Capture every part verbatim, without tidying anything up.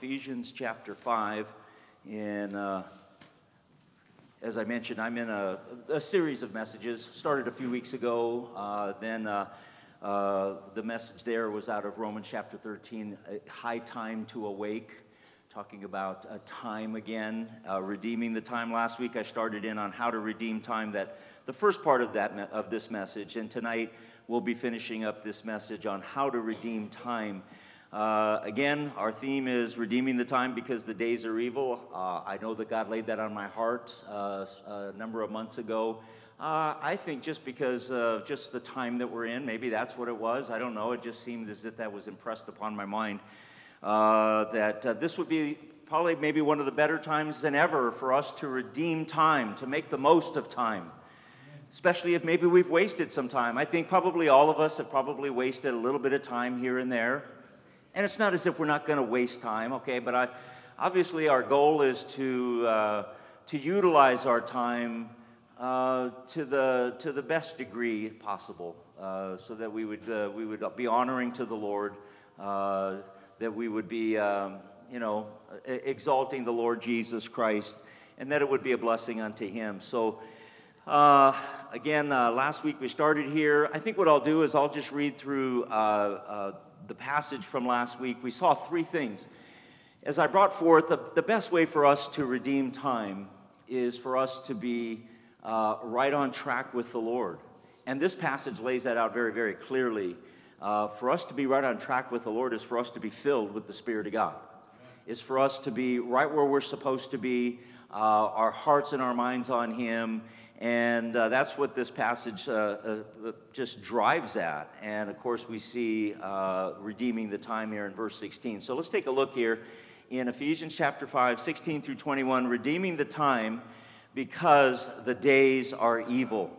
Ephesians chapter five, and uh, as I mentioned, I'm in a, a series of messages. Started a few weeks ago. Uh, then uh, uh, the message there was out of Romans chapter thirteen, a high time to awake, talking about uh, time again, uh, redeeming the time. Last week I started in on how to redeem time. That the first part of that me- of this message, and tonight we'll be finishing up this message on how to redeem time. Uh, again, our theme is redeeming the time because the days are evil. Uh, I know that God laid that on my heart uh, a number of months ago. Uh, I think just because of just the time that we're in, maybe that's what it was. I don't know. It just seemed as if that was impressed upon my mind. Uh, that uh, this would be probably maybe one of the better times than ever for us to redeem time, to make the most of time. Especially if maybe we've wasted some time. I think probably all of us have probably wasted a little bit of time here and there. And it's not as if we're not going to waste time, okay? But I, obviously our goal is to uh, to utilize our time uh, to the to the best degree possible, uh, so that we would uh, we would be honoring to the Lord, uh, that we would be um, you know exalting the Lord Jesus Christ, and that it would be a blessing unto Him. So. Uh, again, uh, last week we started here. I think what I'll do is I'll just read through uh, uh, the passage from last week. We saw three things. As I brought forth, the, the best way for us to redeem time is for us to be uh, right on track with the Lord. And this passage lays that out very, very clearly. Uh, for us to be right on track with the Lord is for us to be filled with the Spirit of God. Is for us to be right where we're supposed to be, uh, our hearts and our minds on Him. And uh, that's what this passage uh, uh, just drives at. And, of course, we see uh, redeeming the time here in verse sixteen. So let's take a look here in Ephesians chapter five, sixteen through twenty-one, redeeming the time because the days are evil.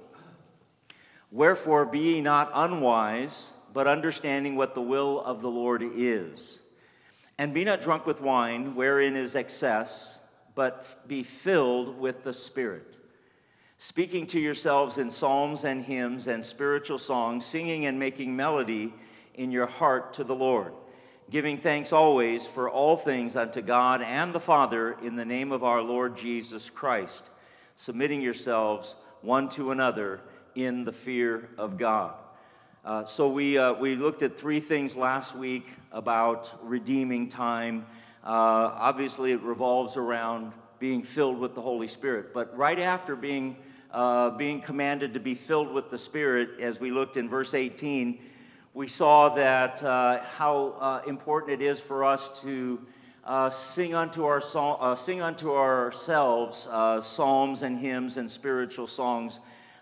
Wherefore be ye not unwise, but understanding what the will of the Lord is. And be not drunk with wine, wherein is excess, but be filled with the Spirit, speaking to yourselves in psalms and hymns and spiritual songs, singing and making melody in your heart to the Lord, giving thanks always for all things unto God and the Father in the name of our Lord Jesus Christ, submitting yourselves one to another in the fear of God. Uh, so we uh, we looked at three things last week about redeeming time. Uh, obviously, it revolves around being filled with the Holy Spirit. But right after being Uh, being commanded to be filled with the Spirit, as we looked in verse eighteen, we saw that uh, how uh, important it is for us to uh, sing unto our so- uh, sing unto ourselves uh, psalms and hymns and spiritual songs.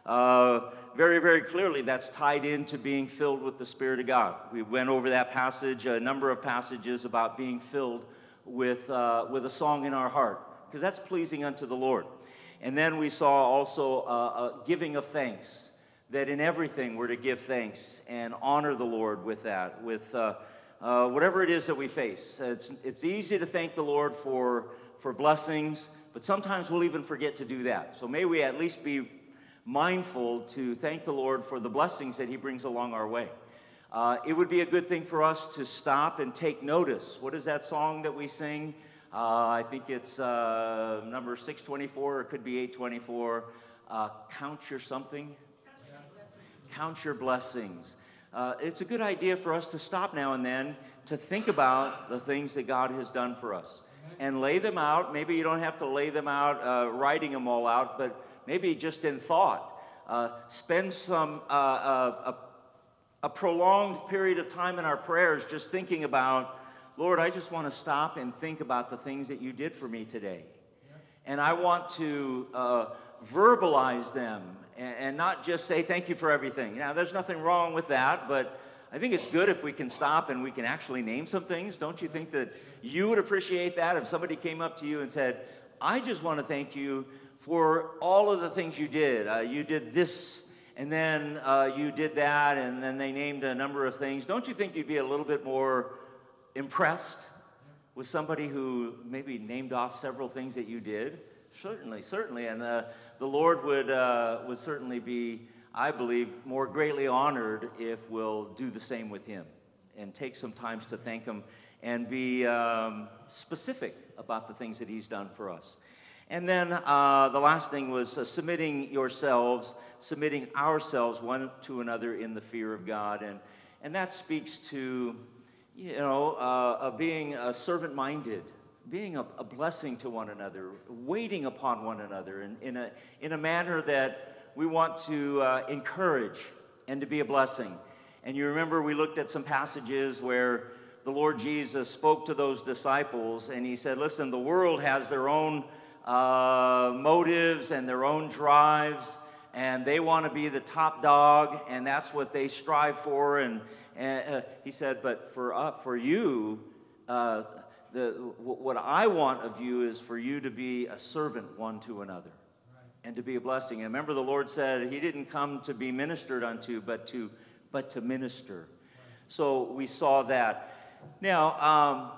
Uh, very, very clearly, that's tied into being filled with the Spirit of God. We went over that passage, a number of passages about being filled with uh, with a song in our heart, because that's pleasing unto the Lord. And then we saw also uh, a giving of thanks, that in everything we're to give thanks and honor the Lord with that, with uh, uh, whatever it is that we face. It's it's easy to thank the Lord for, for blessings, but sometimes we'll even forget to do that. So may we at least be mindful to thank the Lord for the blessings that He brings along our way. Uh, it would be a good thing for us to stop and take notice. What is that song that we sing? Uh, I think it's uh, number six twenty-four, or it could be eight twenty-four. Uh, count your something? Yeah. Count your blessings. Uh, it's a good idea for us to stop now and then to think about the things that God has done for us and lay them out. Maybe you don't have to lay them out, uh, writing them all out, but maybe just in thought. Uh, spend some uh, uh, a, a prolonged period of time in our prayers just thinking about, Lord, I just want to stop and think about the things that you did for me today. Yeah. And I want to uh, verbalize them and, and not just say thank you for everything. Now, there's nothing wrong with that, but I think it's good if we can stop and we can actually name some things. Don't you think that you would appreciate that if somebody came up to you and said, I just want to thank you for all of the things you did. Uh, you did this, and then uh, you did that, and then they named a number of things. Don't you think you'd be a little bit more impressed with somebody who maybe named off several things that you did? Certainly, certainly, and uh, the Lord would uh, would certainly be, I believe, more greatly honored if we'll do the same with Him and take some times to thank Him and be um, specific about the things that he's done for us. And then uh, the last thing was uh, submitting yourselves, submitting ourselves one to another in the fear of God. And, and that speaks to, you know, uh, uh, being uh, servant-minded, being a, a blessing to one another, waiting upon one another in, in, a, in a manner that we want to uh, encourage and to be a blessing. And you remember we looked at some passages where the Lord Jesus spoke to those disciples, and he said, listen, the world has their own uh, motives and their own drives, and they want to be the top dog, and that's what they strive for. And, and uh, he said, but for uh, for you, uh, the what I want of you is for you to be a servant one to another, right, and to be a blessing. And remember, the Lord said he didn't come to be ministered unto, but to but to minister. Right. So we saw that. Now, um,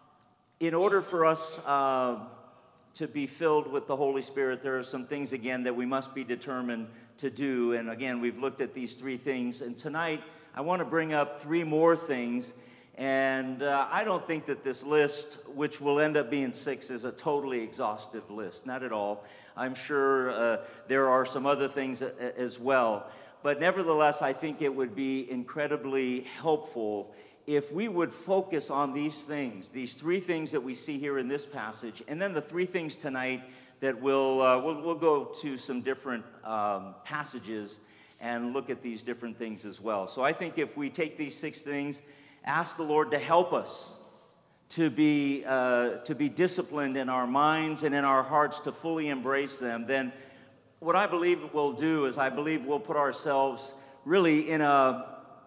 in order for us uh, to be filled with the Holy Spirit, there are some things, again, that we must be determined to do. And again, we've looked at these three things. And tonight, I want to bring up three more things. And uh, I don't think that this list, which will end up being six, is a totally exhaustive list. Not at all. I'm sure uh, there are some other things a- as well. But nevertheless, I think it would be incredibly helpful if we would focus on these things, these three things that we see here in this passage, and then the three things tonight that we'll, uh, we'll, we'll go to some different um, passages and look at these different things as well. So I think if we take these six things, ask the Lord to help us to be, uh, to be disciplined in our minds and in our hearts to fully embrace them, then what I believe we'll do is I believe we'll put ourselves really in a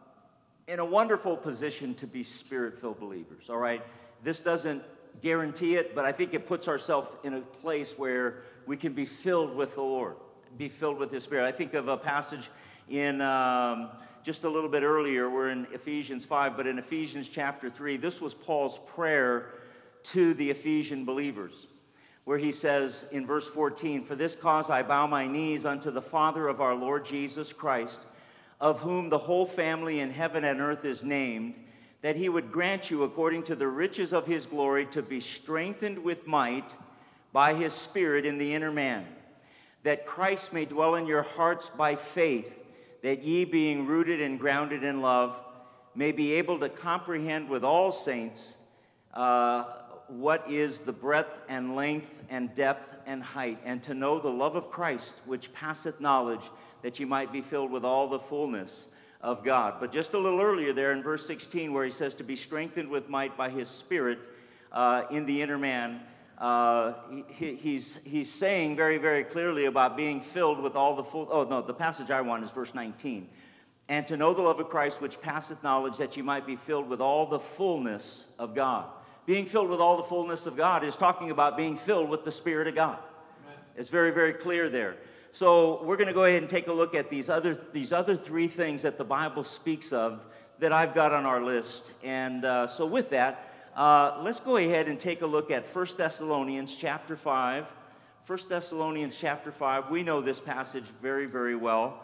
in a wonderful position to be Spirit-filled believers, all right? This doesn't guarantee it, but I think it puts ourselves in a place where we can be filled with the Lord, be filled with His Spirit. I think of a passage in um, just a little bit earlier. We're in Ephesians five, but in Ephesians chapter three, this was Paul's prayer to the Ephesian believers, where he says in verse fourteen, "For this cause I bow my knees unto the Father of our Lord Jesus Christ, of whom the whole family in heaven and earth is named, that he would grant you, according to the riches of his glory, to be strengthened with might by his Spirit in the inner man, that Christ may dwell in your hearts by faith, that ye, being rooted and grounded in love, may be able to comprehend with all saints uh, what is the breadth and length and depth and height, and to know the love of Christ, which passeth knowledge, that you might be filled with all the fullness of God." But just a little earlier there in verse sixteen, where he says to be strengthened with might by his Spirit uh, in the inner man, uh, he, he's, he's saying very, very clearly about being filled with all the full... Oh, no, the passage I want is verse nineteen. "And to know the love of Christ, which passeth knowledge, that you might be filled with all the fullness of God." Being filled with all the fullness of God is talking about being filled with the Spirit of God. Amen. It's very, very clear there. So we're going to go ahead and take a look at these other these other three things that the Bible speaks of that I've got on our list. And uh, so with that, uh, let's go ahead and take a look at First Thessalonians chapter five. First Thessalonians chapter five. We know this passage very, very well.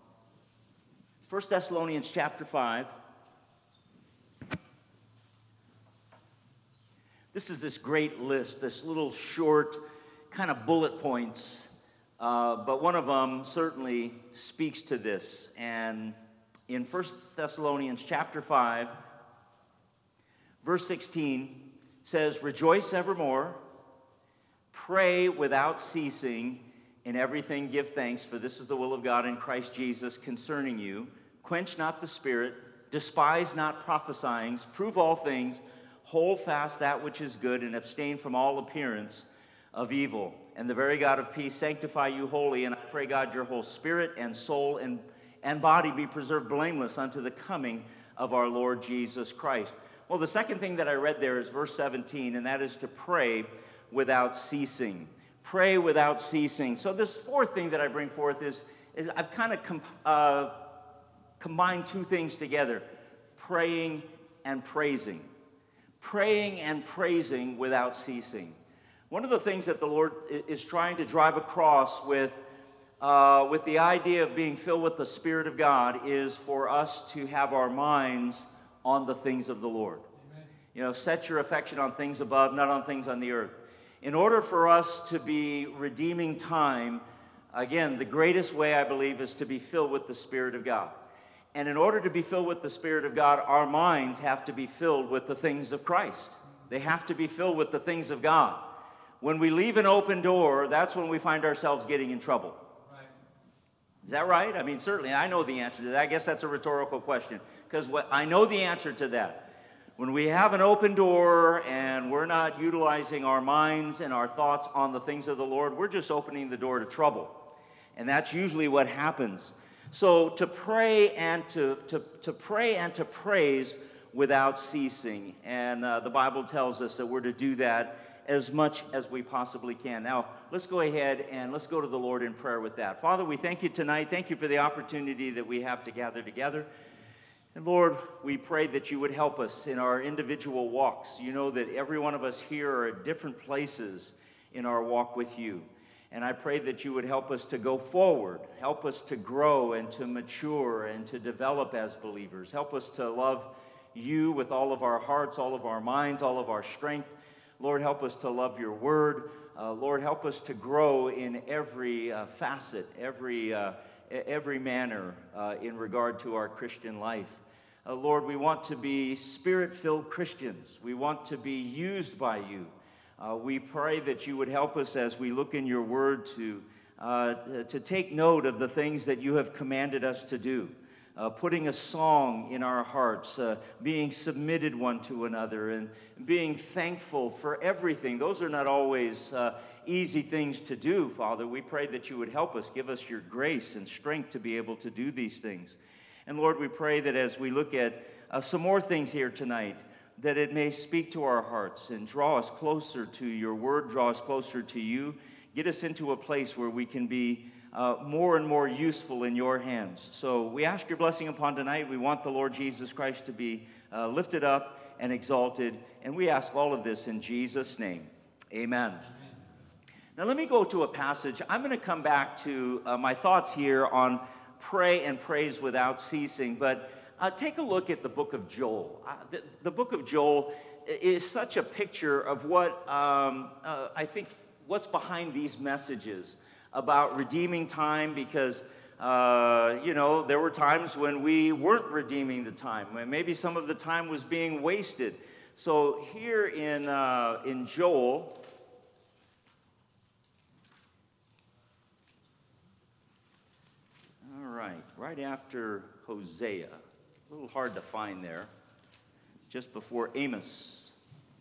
First Thessalonians chapter five. This is this great list, this little short kind of bullet points. Uh, but one of them certainly speaks to this. And in First Thessalonians chapter five, verse sixteen says, "Rejoice evermore, pray without ceasing, in everything give thanks, for this is the will of God in Christ Jesus concerning you. Quench not the spirit, despise not prophesying, prove all things, hold fast that which is good, and abstain from all appearance of evil. And the very God of peace sanctify you wholly. And I pray, God, your whole spirit and soul and, and body be preserved blameless unto the coming of our Lord Jesus Christ." Well, the second thing that I read there is verse seventeen, and that is to pray without ceasing. Pray without ceasing. So this fourth thing that I bring forth is, is I've kind of com- uh, combined two things together: praying and praising. Praying and praising without ceasing. One of the things that the Lord is trying to drive across with, uh, with the idea of being filled with the Spirit of God is for us to have our minds on the things of the Lord. Amen. You know, set your affection on things above, not on things on the earth. In order for us to be redeeming time, again, the greatest way, I believe, is to be filled with the Spirit of God. And in order to be filled with the Spirit of God, our minds have to be filled with the things of Christ. They have to be filled with the things of God. When we leave an open door, that's when we find ourselves getting in trouble. Right. Is that right? I mean, certainly, I know the answer to that. I guess that's a rhetorical question, because what I know the answer to that. When we have an open door and we're not utilizing our minds and our thoughts on the things of the Lord, we're just opening the door to trouble. And that's usually what happens. So to pray and to, to, to pray and to praise without ceasing. And uh, the Bible tells us that we're to do that as much as we possibly can. Now, let's go ahead and let's go to the Lord in prayer with that. Father, we thank you tonight. Thank you for the opportunity that we have to gather together. And Lord, we pray that you would help us in our individual walks. You know that every one of us here are at different places in our walk with you. And I pray that you would help us to go forward, help us to grow and to mature and to develop as believers. Help us to love you with all of our hearts, all of our minds, all of our strength. Lord, help us to love your word. Uh, Lord, help us to grow in every uh, facet, every uh, every manner uh, in regard to our Christian life. Uh, Lord, we want to be Spirit-filled Christians. We want to be used by you. Uh, we pray that you would help us as we look in your word to, uh, to take note of the things that you have commanded us to do. Uh, putting a song in our hearts, uh, being submitted one to another, and being thankful for everything. Those are not always uh, easy things to do, Father. We pray that you would help us, give us your grace and strength to be able to do these things. And Lord, we pray that as we look at uh, some more things here tonight, that it may speak to our hearts and draw us closer to your word, draw us closer to you, get us into a place where we can be uh, more and more useful in your hands. So we ask your blessing upon tonight. We want the Lord Jesus Christ to be uh, lifted up and exalted, and we ask all of this in Jesus' name. Amen. Now let me go to a passage. I'm going to come back to uh, my thoughts here on pray and praise without ceasing, but uh, take a look at the book of Joel. Uh, the, the book of Joel is such a picture of what um, uh, I think what's behind these messages about redeeming time, because uh, you know, there were times when we weren't redeeming the time, when maybe some of the time was being wasted. So here in uh, in Joel, all right, right after Hosea, a little hard to find there, just before Amos.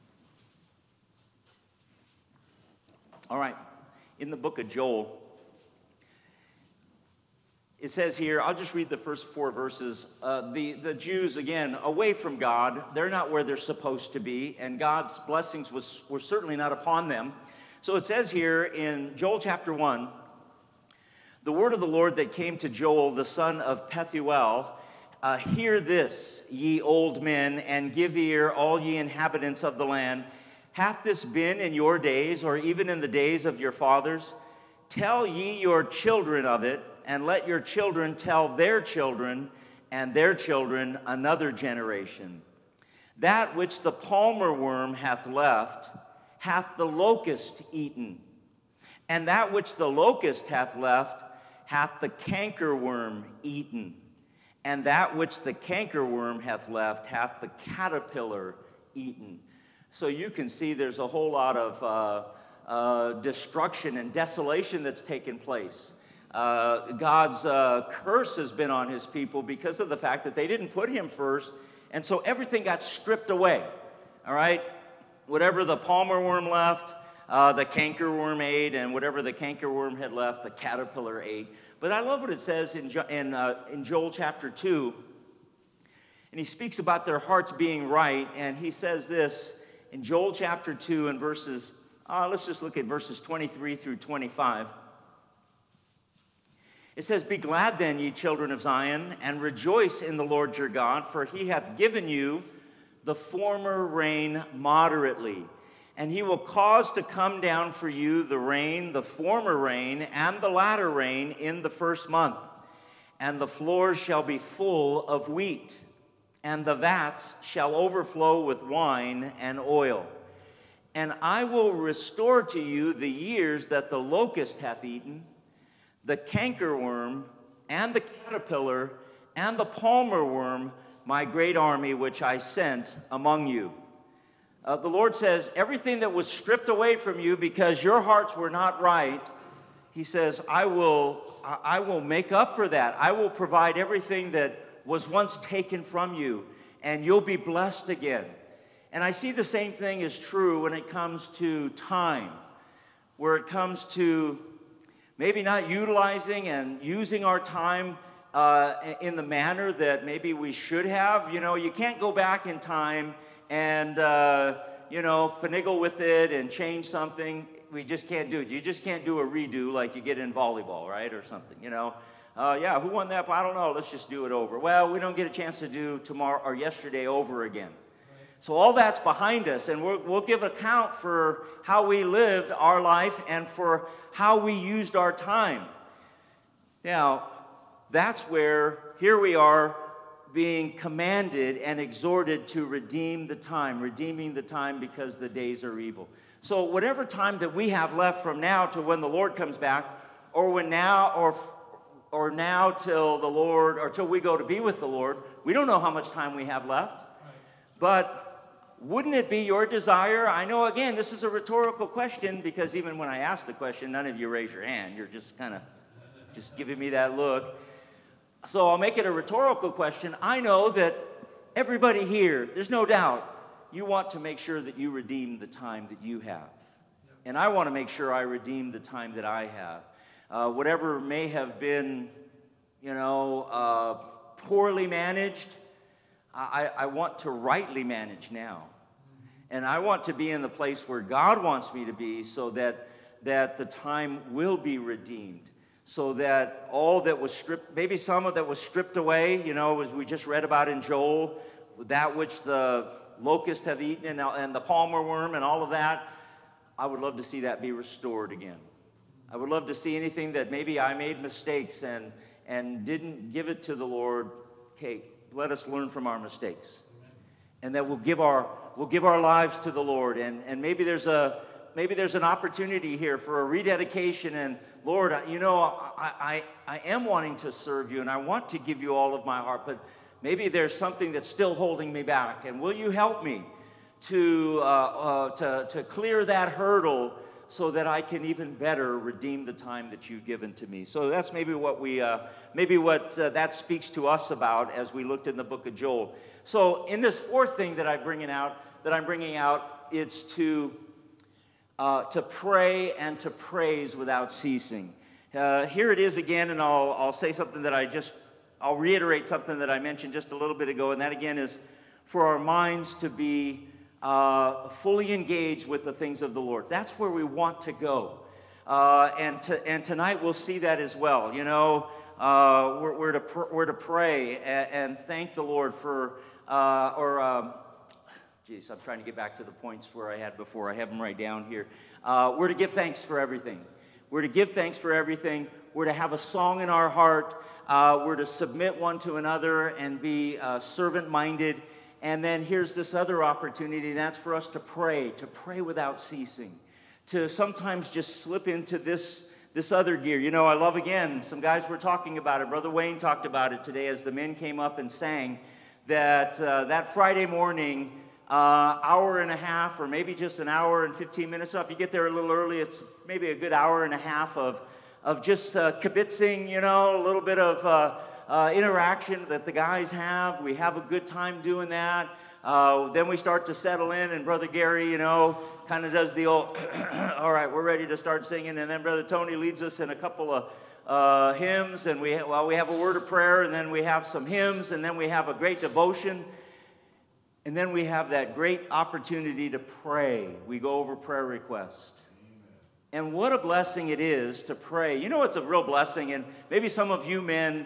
All right, in the book of Joel, it says here, I'll just read the first four verses. Uh, the, the Jews, again, away from God, they're not where they're supposed to be, and God's blessings was, were certainly not upon them. So it says here in Joel chapter one, the word of the Lord that came to Joel, the son of Pethuel, uh, hear this, ye old men, and give ear, all ye inhabitants of the land. Hath this been in your days, or even in the days of your fathers? Tell ye your children of it, and let your children tell their children, and their children another generation. That which the palmer worm hath left, hath the locust eaten. And that which the locust hath left, hath the cankerworm eaten. And that which the cankerworm hath left, hath the caterpillar eaten. So you can see there's a whole lot of uh, uh, destruction and desolation that's taken place. Uh, God's uh, curse has been on his people because of the fact that they didn't put him first, and so everything got stripped away. All right? Whatever the palmer worm left, uh, the cankerworm ate, and whatever the cankerworm had left, the caterpillar ate. But I love what it says in, jo- in, uh, in Joel chapter two, and he speaks about their hearts being right, and he says this in Joel chapter two and verses, uh, let's just look at verses twenty-three through twenty-five. It says, Be glad then, ye children of Zion, and rejoice in the Lord your God, for he hath given you the former rain moderately. And he will cause to come down for you the rain, the former rain, and the latter rain in the first month. And the floors shall be full of wheat. and the vats shall overflow with wine and oil. And I will restore to you the years that the locust hath eaten, the cankerworm, and the caterpillar, and the palmer worm, my great army which I sent among you. Uh, the Lord says, everything that was stripped away from you because your hearts were not right, he says, I will, I will make up for that. I will provide everything that was once taken from you, and you'll be blessed again. And I see the same thing is true when it comes to time, where it comes to maybe not utilizing and using our time uh, in the manner that maybe we should have. You know, you can't go back in time and, uh, you know, finagle with it and change something. We just can't do it. You just can't do a redo like you get in volleyball, right, or something, you know. Uh, yeah, who won that? I don't know. Let's just do it over. Well, we don't get a chance to do tomorrow or yesterday over again. So all that's behind us, and we'll, we'll give account for how we lived our life and for how we used our time. Now, that's where, here we are being commanded and exhorted to redeem the time, redeeming the time because the days are evil. So whatever time that we have left from now to when the Lord comes back, or when now, or or now till the Lord, or till we go to be with the Lord, we don't know how much time we have left. But wouldn't it be your desire? I know, again, this is a rhetorical question, because even when I ask the question, none of you raise your hand. You're just kind of just giving me that look. So I'll make it a rhetorical question. I know that everybody here, there's no doubt, you want to make sure that you redeem the time that you have. And I want to make sure I redeem the time that I have. Uh, whatever may have been, you know, uh, poorly managed, I, I want to rightly manage now. And I want to be in the place where God wants me to be, so that, that the time will be redeemed. So that all that was stripped, maybe some of that was stripped away, you know, as we just read about in Joel, that which the locusts have eaten and, and the palmer worm and all of that, I would love to see that be restored again. I would love to see anything that maybe I made mistakes and, and didn't give it to the Lord. Okay, let us learn from our mistakes. And that we'll give our, we'll give our lives to the Lord. And, and maybe there's a maybe there's an opportunity here for a rededication. And Lord, you know, I, I, I am wanting to serve you and I want to give you all of my heart, but maybe there's something that's still holding me back. And will you help me to, uh, uh, to, to clear that hurdle so that I can even better redeem the time that you've given to me? So that's maybe what we, uh, maybe what uh, that speaks to us about as we looked in the book of Joel. So in this fourth thing that I'm bringing out, that I'm bringing out, it's to uh, to pray and to praise without ceasing. Uh, here it is again, and I'll I'll say something that I just I'll reiterate something that I mentioned just a little bit ago, and that again is for our minds to be uh, fully engaged with the things of the Lord. That's where we want to go, uh, and to, and tonight we'll see that as well. You know, uh, we're, we're to pr- we're to pray and, and thank the Lord for uh, or. Um, Geez, I'm trying to get back to the points where I had before. I have them right down here. Uh, we're to give thanks for everything. We're to give thanks for everything. We're to have a song in our heart. Uh, we're to submit one to another and be uh, servant-minded. And then here's this other opportunity, and that's for us to pray, to pray without ceasing, to sometimes just slip into this, this other gear. You know, I love, again, some guys were talking about it. Brother Wayne talked about it today as the men came up and sang that uh, that Friday morning, Uh, hour and a half, or maybe just an hour and fifteen minutes. So if you get there a little early, it's maybe a good hour and a half of, of just uh, kibitzing, you know, a little bit of uh, uh, interaction that the guys have. We have a good time doing that. Uh, then we start to settle in, and Brother Gary, you know, kind of does the old, all right, we're ready to start singing. And then Brother Tony leads us in a couple of uh, hymns, and we, well, we have a word of prayer, and then we have some hymns, and then we have a great devotion. And then we have that great opportunity to pray. We go over prayer requests. Amen. And what a blessing it is to pray. You know, it's a real blessing, and maybe some of you men,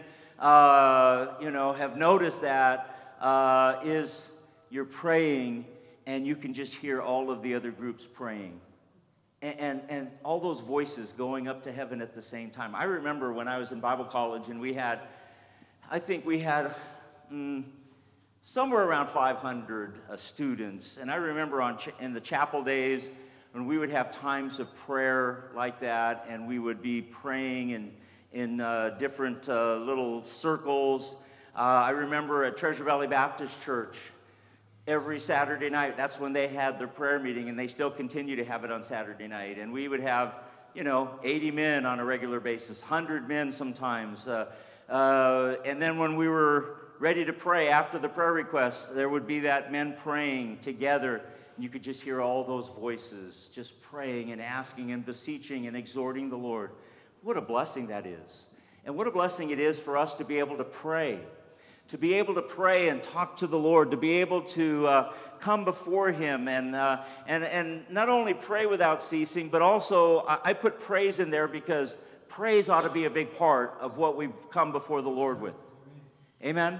uh, you know, have noticed that, uh, is you're praying, and you can just hear all of the other groups praying. And, and, and all those voices going up to heaven at the same time. I remember when I was in Bible college, and we had, I think we had... Mm, somewhere around five hundred uh, students. And I remember on ch- in the chapel days when we would have times of prayer like that, and we would be praying in, in uh, different uh, little circles. Uh, I remember at Treasure Valley Baptist Church, every Saturday night, that's when they had their prayer meeting, and they still continue to have it on Saturday night. And we would have, you know, eighty men on a regular basis, one hundred men sometimes. Uh, uh, and then when we were ready to pray after the prayer requests, there would be that men praying together. And you could just hear all those voices just praying and asking and beseeching and exhorting the Lord. What a blessing that is. And what a blessing it is for us to be able to pray. To be able to pray and talk to the Lord, to be able to uh, come before Him and, uh, and, and not only pray without ceasing, but also I, I put praise in there because praise ought to be a big part of what we come before the Lord with. Amen?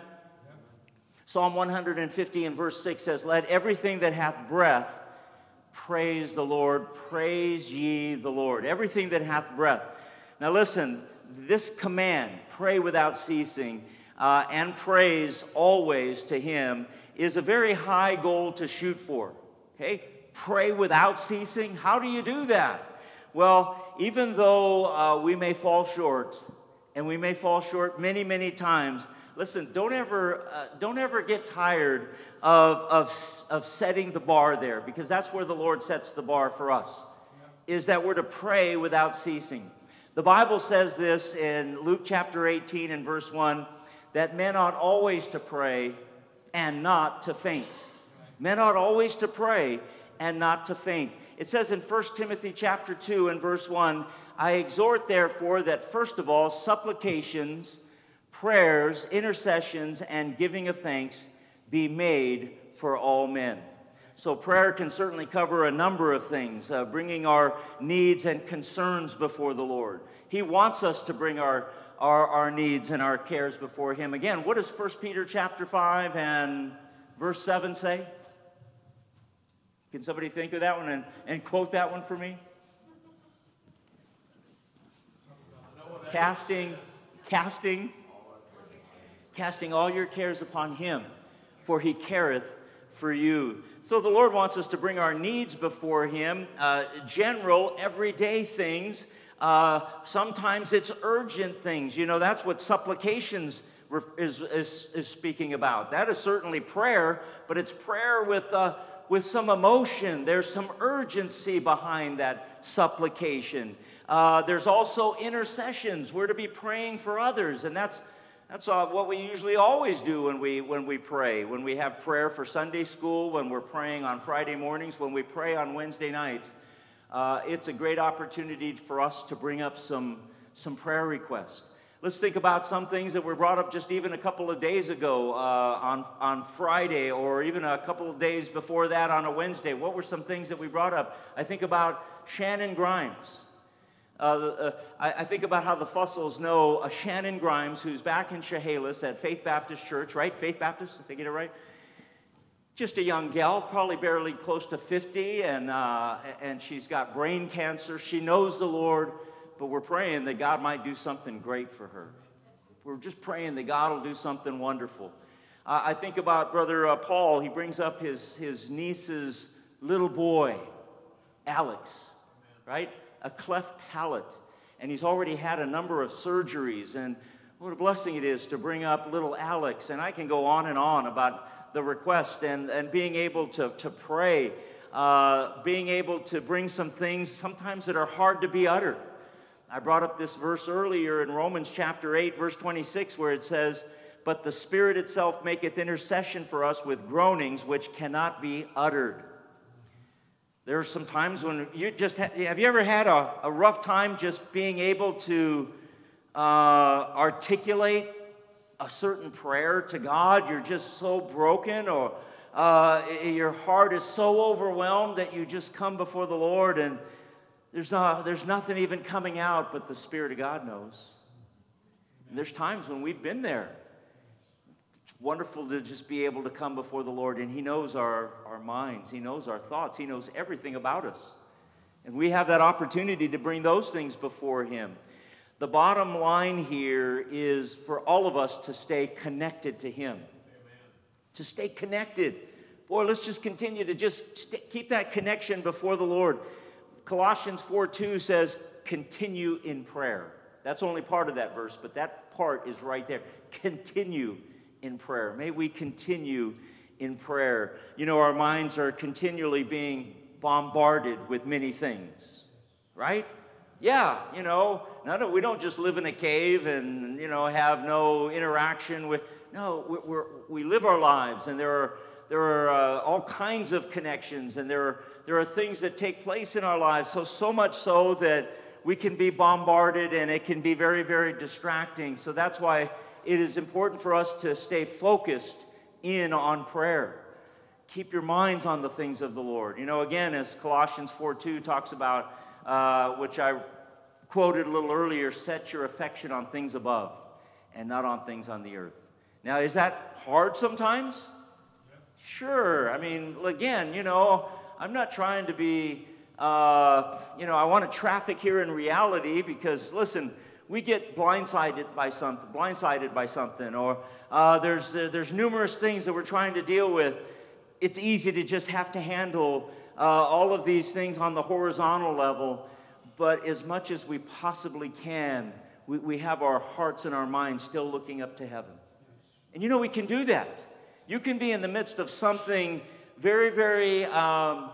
Psalm one hundred fifty and verse six says, "Let everything that hath breath praise the Lord. Praise ye the Lord." Everything that hath breath. Now listen, this command, pray without ceasing, Uh, and praise always to Him, is a very high goal to shoot for. Okay? Pray without ceasing. How do you do that? Well, even though uh, we may fall short, and we may fall short many, many times, listen, don't ever, uh, don't ever get tired of, of, of setting the bar there, because that's where the Lord sets the bar for us, is that we're to pray without ceasing. The Bible says this in Luke chapter eighteen and verse one, that men ought always to pray and not to faint. Men ought always to pray and not to faint. It says in First Timothy chapter two and verse one, "I exhort therefore that first of all supplications, prayers, intercessions, and giving of thanks be made for all men." So prayer can certainly cover a number of things, uh, bringing our needs and concerns before the Lord. He wants us to bring our Our, our needs and our cares before Him. Again, what does First Peter chapter five and verse seven say? Can somebody think of that one and, and quote that one for me? Casting, casting, casting all your cares upon Him, for He careth for you. So the Lord wants us to bring our needs before Him, uh, general, everyday things. Uh, sometimes it's urgent things. You know, that's what supplications is, is, is speaking about. That is certainly prayer, but it's prayer with, uh, with some emotion. There's some urgency behind that supplication. Uh, there's also intercessions. We're to be praying for others, and that's that's uh, what we usually always do when we, when we pray. When we have prayer for Sunday school, when we're praying on Friday mornings, when we pray on Wednesday nights. Uh, it's a great opportunity for us to bring up some, some prayer requests. Let's think about some things that were brought up just even a couple of days ago uh, on, on Friday, or even a couple of days before that on a Wednesday. What were some things that we brought up? I think about Shannon Grimes. Uh, uh, I, I think about how the Fussels know uh, Shannon Grimes, who's back in Chehalis at Faith Baptist Church, right? Faith Baptist, did I get it right? Just a young gal, probably barely close to fifty, and uh, and she's got brain cancer. She knows the Lord, but we're praying that God might do something great for her. We're just praying that God will do something wonderful. Uh, I think about Brother uh, Paul. He brings up his, his niece's little boy, Alex, right? A cleft palate. And he's already had a number of surgeries. And what a blessing it is to bring up little Alex. And I can go on and on about the request and, and being able to, to pray, uh, being able to bring some things sometimes that are hard to be uttered. I brought up this verse earlier in Romans chapter eight, verse twenty-six, where it says, "But the Spirit itself maketh intercession for us with groanings which cannot be uttered." There are some times when you just, ha- have you ever had a, a rough time just being able to uh, articulate a certain prayer to God? You're just so broken, or uh, your heart is so overwhelmed that you just come before the Lord and there's, uh, there's nothing even coming out, but the Spirit of God knows. And there's times when we've been there. It's wonderful to just be able to come before the Lord, and He knows our, our minds. He knows our thoughts. He knows everything about us. And we have that opportunity to bring those things before Him. The bottom line here is for all of us to stay connected to Him. Amen. to stay connected. Boy, let's just continue to just st- keep that connection before the Lord. Colossians four two says, continue in prayer. That's only part of that verse, but that part is right there. Continue in prayer. May we continue in prayer. You know, our minds are continually being bombarded with many things, right? Yeah, you know, none of, we don't just live in a cave and, you know, have no interaction with, no, we're, we're, we live our lives, and there are, there are uh, all kinds of connections, and there are, there are things that take place in our lives, so, so much so that we can be bombarded, and it can be very, very distracting. So that's why it is important for us to stay focused in on prayer. Keep your minds on the things of the Lord. You know, again, as Colossians four two talks about, uh, which I quoted a little earlier, set your affection on things above and not on things on the earth. Now, is that hard sometimes? Yeah. Sure. I mean, again, you know, I'm not trying to be, uh, you know, I want to traffic here in reality, because, listen, we get blindsided by something, blindsided by something, or uh, there's uh, there's numerous things that we're trying to deal with. It's easy to just have to handle uh, all of these things on the horizontal level, but as much as we possibly can, we, we have our hearts and our minds still looking up to heaven. And you know, we can do that. You can be in the midst of something very, very, um,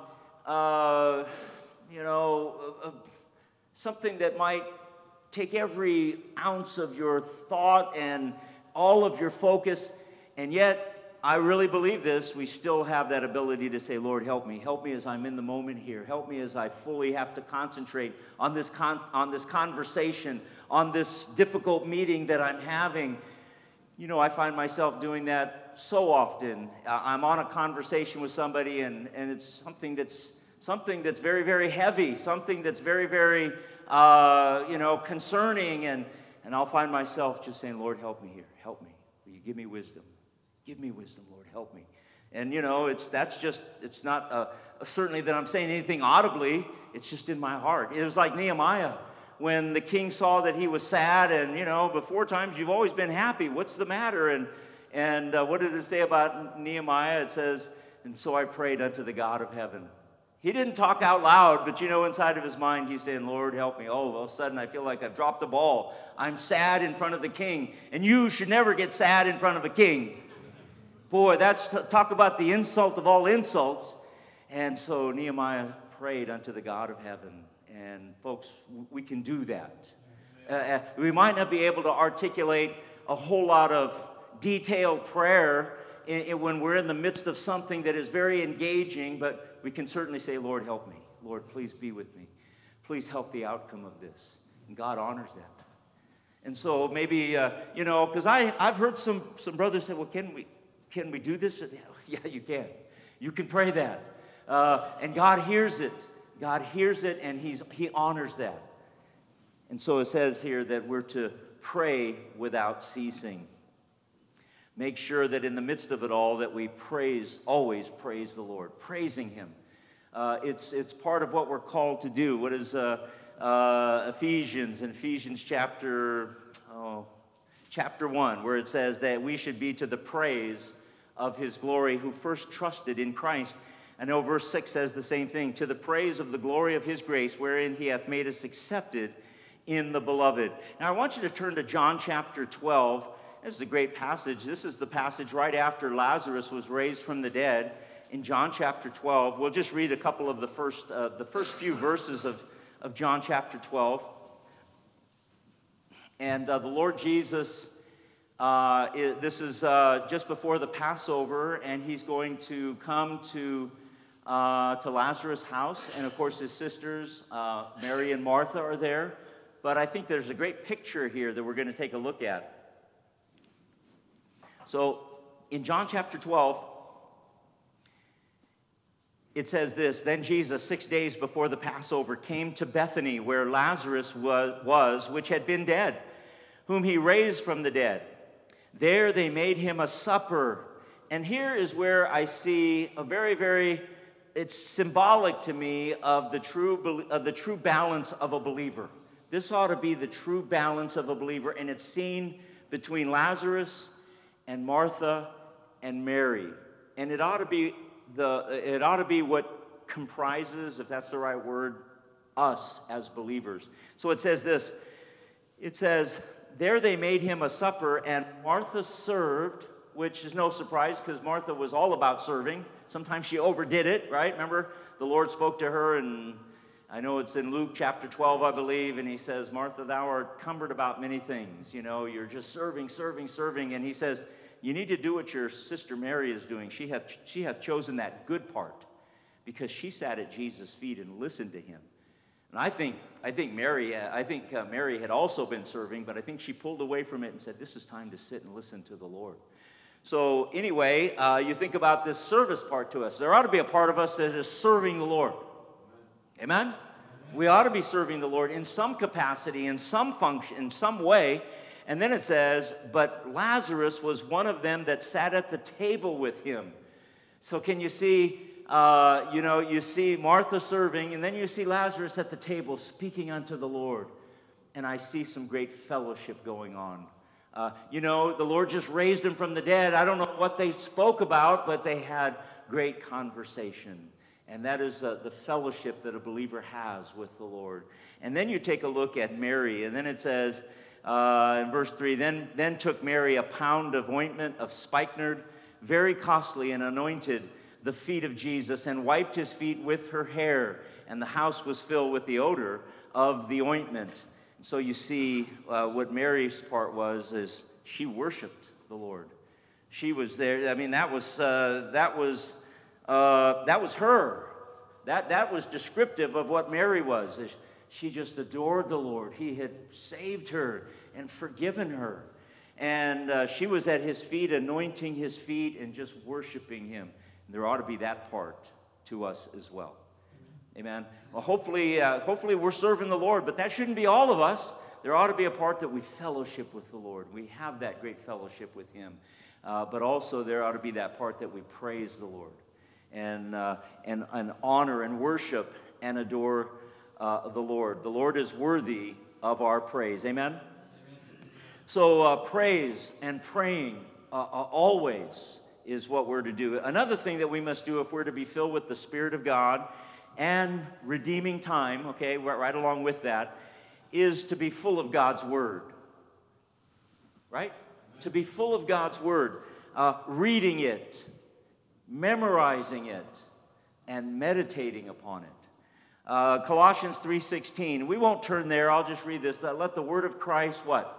uh, you know, uh, something that might take every ounce of your thought and all of your focus, and yet, I really believe this, we still have that ability to say, Lord, help me. Help me as I'm in the moment here. Help me as I fully have to concentrate on this con- on this conversation, on this difficult meeting that I'm having. You know, I find myself doing that so often. Uh, I'm on a conversation with somebody, and, and it's something that's something that's very, very heavy, something that's very, very, uh, you know, concerning, and, and I'll find myself just saying, Lord, help me here. Help me. Will you give me wisdom? Give me wisdom, Lord, help me. And, you know, it's that's just, it's not uh, certainly that I'm saying anything audibly. It's just in my heart. It was like Nehemiah, when the king saw that he was sad, and, you know, before times you've always been happy. What's the matter? And, and uh, what did it say about Nehemiah? It says, and so I prayed unto the God of heaven. He didn't talk out loud, but, you know, inside of his mind, he's saying, Lord, help me. Oh, all of a sudden, I feel like I've dropped the ball. I'm sad in front of the king. And you should never get sad in front of a king. Boy, that's t- talk about the insult of all insults. And so Nehemiah prayed unto the God of heaven. And folks, w- we can do that. Uh, uh, we might not be able to articulate a whole lot of detailed prayer in, in, when we're in the midst of something that is very engaging, but we can certainly say, Lord, help me. Lord, please be with me. Please help the outcome of this. And God honors that. And so maybe, uh, you know, because I've heard some, some brothers say, well, can we... Can we do this? Yeah, you can. You can pray that. Uh, and God hears it. God hears it, and he's, He honors that. And so it says here that we're to pray without ceasing. Make sure that in the midst of it all that we praise, always praise the Lord, praising Him. Uh, it's, it's part of what we're called to do. What is uh, uh, Ephesians, in Ephesians chapter, oh, chapter one, where it says that we should be to the praise of His glory, who first trusted in Christ. I know verse six says the same thing, to the praise of the glory of His grace, wherein He hath made us accepted in the beloved. Now I want you to turn to John chapter twelve. This is a great passage. This is the passage right after Lazarus was raised from the dead. In John chapter twelve, we'll just read a couple of the first, uh, the first few verses of, of John chapter twelve. And uh, the Lord Jesus, uh, it, this is uh, just before the Passover, and He's going to come to uh, to Lazarus' house. And, of course, His sisters, uh, Mary and Martha, are there. But I think there's a great picture here that we're going to take a look at. So, in John chapter twelve, it says this, then Jesus, six days before the Passover, came to Bethany, where Lazarus was, was which had been dead, whom He raised from the dead. There they made Him a supper. And here is where I see a very, very, it's symbolic to me of the true, of the true balance of a believer. This ought to be the true balance of a believer, and it's seen between Lazarus and Martha and Mary. And it ought to be the it ought to be what comprises, if that's the right word, us as believers. So it says this. It says, there they made him a supper, and Martha served, which is no surprise because Martha was all about serving. Sometimes she overdid it, right? Remember, the Lord spoke to her, and I know it's in Luke chapter twelve, I believe, and he says, Martha, thou art cumbered about many things. You know, you're just serving, serving, serving. And he says, you need to do what your sister Mary is doing. She hath, she hath chosen that good part because she sat at Jesus' feet and listened to him. And I think, I think Mary, I think uh, Mary had also been serving, but I think she pulled away from it and said, this is time to sit and listen to the Lord. So anyway, uh, you think about this service part to us. There ought to be a part of us that is serving the Lord. Amen? Amen? We ought to be serving the Lord in some capacity, in some function, in some way. And then it says, but Lazarus was one of them that sat at the table with him. So can you see, uh, you know, you see Martha serving, and then you see Lazarus at the table speaking unto the Lord. And I see some great fellowship going on. Uh, you know, the Lord just raised him from the dead. I don't know what they spoke about, but they had great conversation. And that is uh, the fellowship that a believer has with the Lord. And then you take a look at Mary, and then it says uh, in verse three, then, then took Mary a pound of ointment of spikenard, very costly, and anointed the feet of Jesus, and wiped his feet with her hair. And the house was filled with the odor of the ointment. So you see uh, what Mary's part was is she worshiped the Lord. She was there. I mean, that was uh, that was uh, that was her. That that was descriptive of what Mary was. Is she just adored the Lord. He had saved her and forgiven her, and uh, she was at his feet, anointing his feet and just worshiping him. And there ought to be that part to us as well. Amen. Well, hopefully, uh, hopefully we're serving the Lord, but that shouldn't be all of us. There ought to be a part that we fellowship with the Lord. We have that great fellowship with him. Uh, but also there ought to be that part that we praise the Lord and, uh, and, and honor and worship and adore uh, the Lord. The Lord is worthy of our praise. Amen? Amen. So uh, praise and praying uh, uh, always is what we're to do. Another thing that we must do if we're to be filled with the Spirit of God and redeeming time, okay, right along with that, is to be full of God's Word. Right? Amen. To be full of God's Word. Uh, reading it, memorizing it, and meditating upon it. Uh, Colossians three sixteen. We won't turn there. I'll just read this. Let the Word of Christ, what?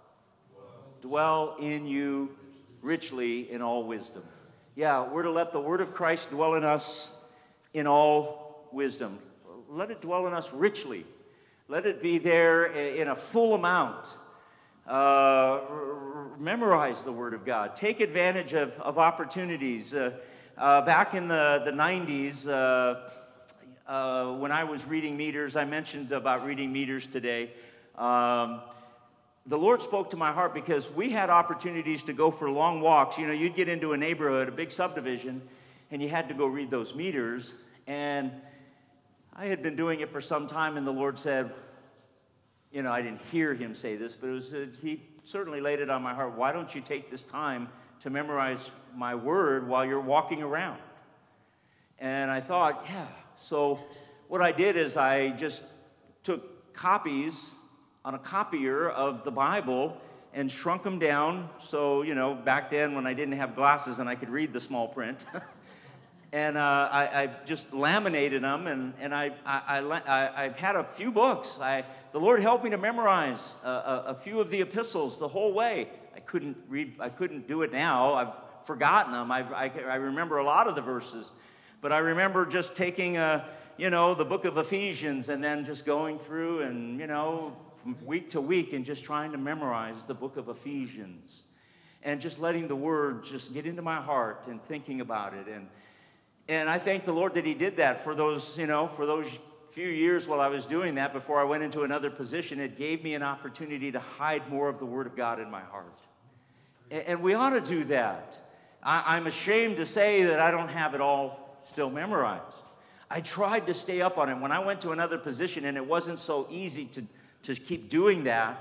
Dwell in you richly in all wisdom. Yeah, we're to let the Word of Christ dwell in us in all wisdom. Let it dwell in us richly. Let it be there in a full amount. Uh, r- r- memorize the Word of God. Take advantage of, of opportunities. Uh, uh, back in the, the nineties, uh, uh, when I was reading meters, I mentioned about reading meters today. Um, the Lord spoke to my heart because we had opportunities to go for long walks. You know, you'd get into a neighborhood, a big subdivision, and you had to go read those meters. And I had been doing it for some time, and the Lord said, you know, I didn't hear him say this, but it was, uh, he certainly laid it on my heart. Why don't you take this time to memorize my word while you're walking around? And I thought, yeah. So what I did is I just took copies on a copier of the Bible and shrunk them down. So, you know, back then when I didn't have glasses and I could read the small print, and uh, I, I just laminated them, and, and I, I, I, I've had a few books. I, the Lord helped me to memorize a, a, a few of the epistles the whole way. I couldn't read, I couldn't do it now. I've forgotten them. I've, I, I remember a lot of the verses, but I remember just taking, a, you know, the book of Ephesians and then just going through and, you know, from week to week and just trying to memorize the book of Ephesians and just letting the word just get into my heart and thinking about it. And And I thank the Lord that he did that for those, you know, for those few years while I was doing that before I went into another position. It gave me an opportunity to hide more of the Word of God in my heart. And we ought to do that. I'm ashamed to say that I don't have it all still memorized. I tried to stay up on it. When I went to another position and it wasn't so easy to, to keep doing that,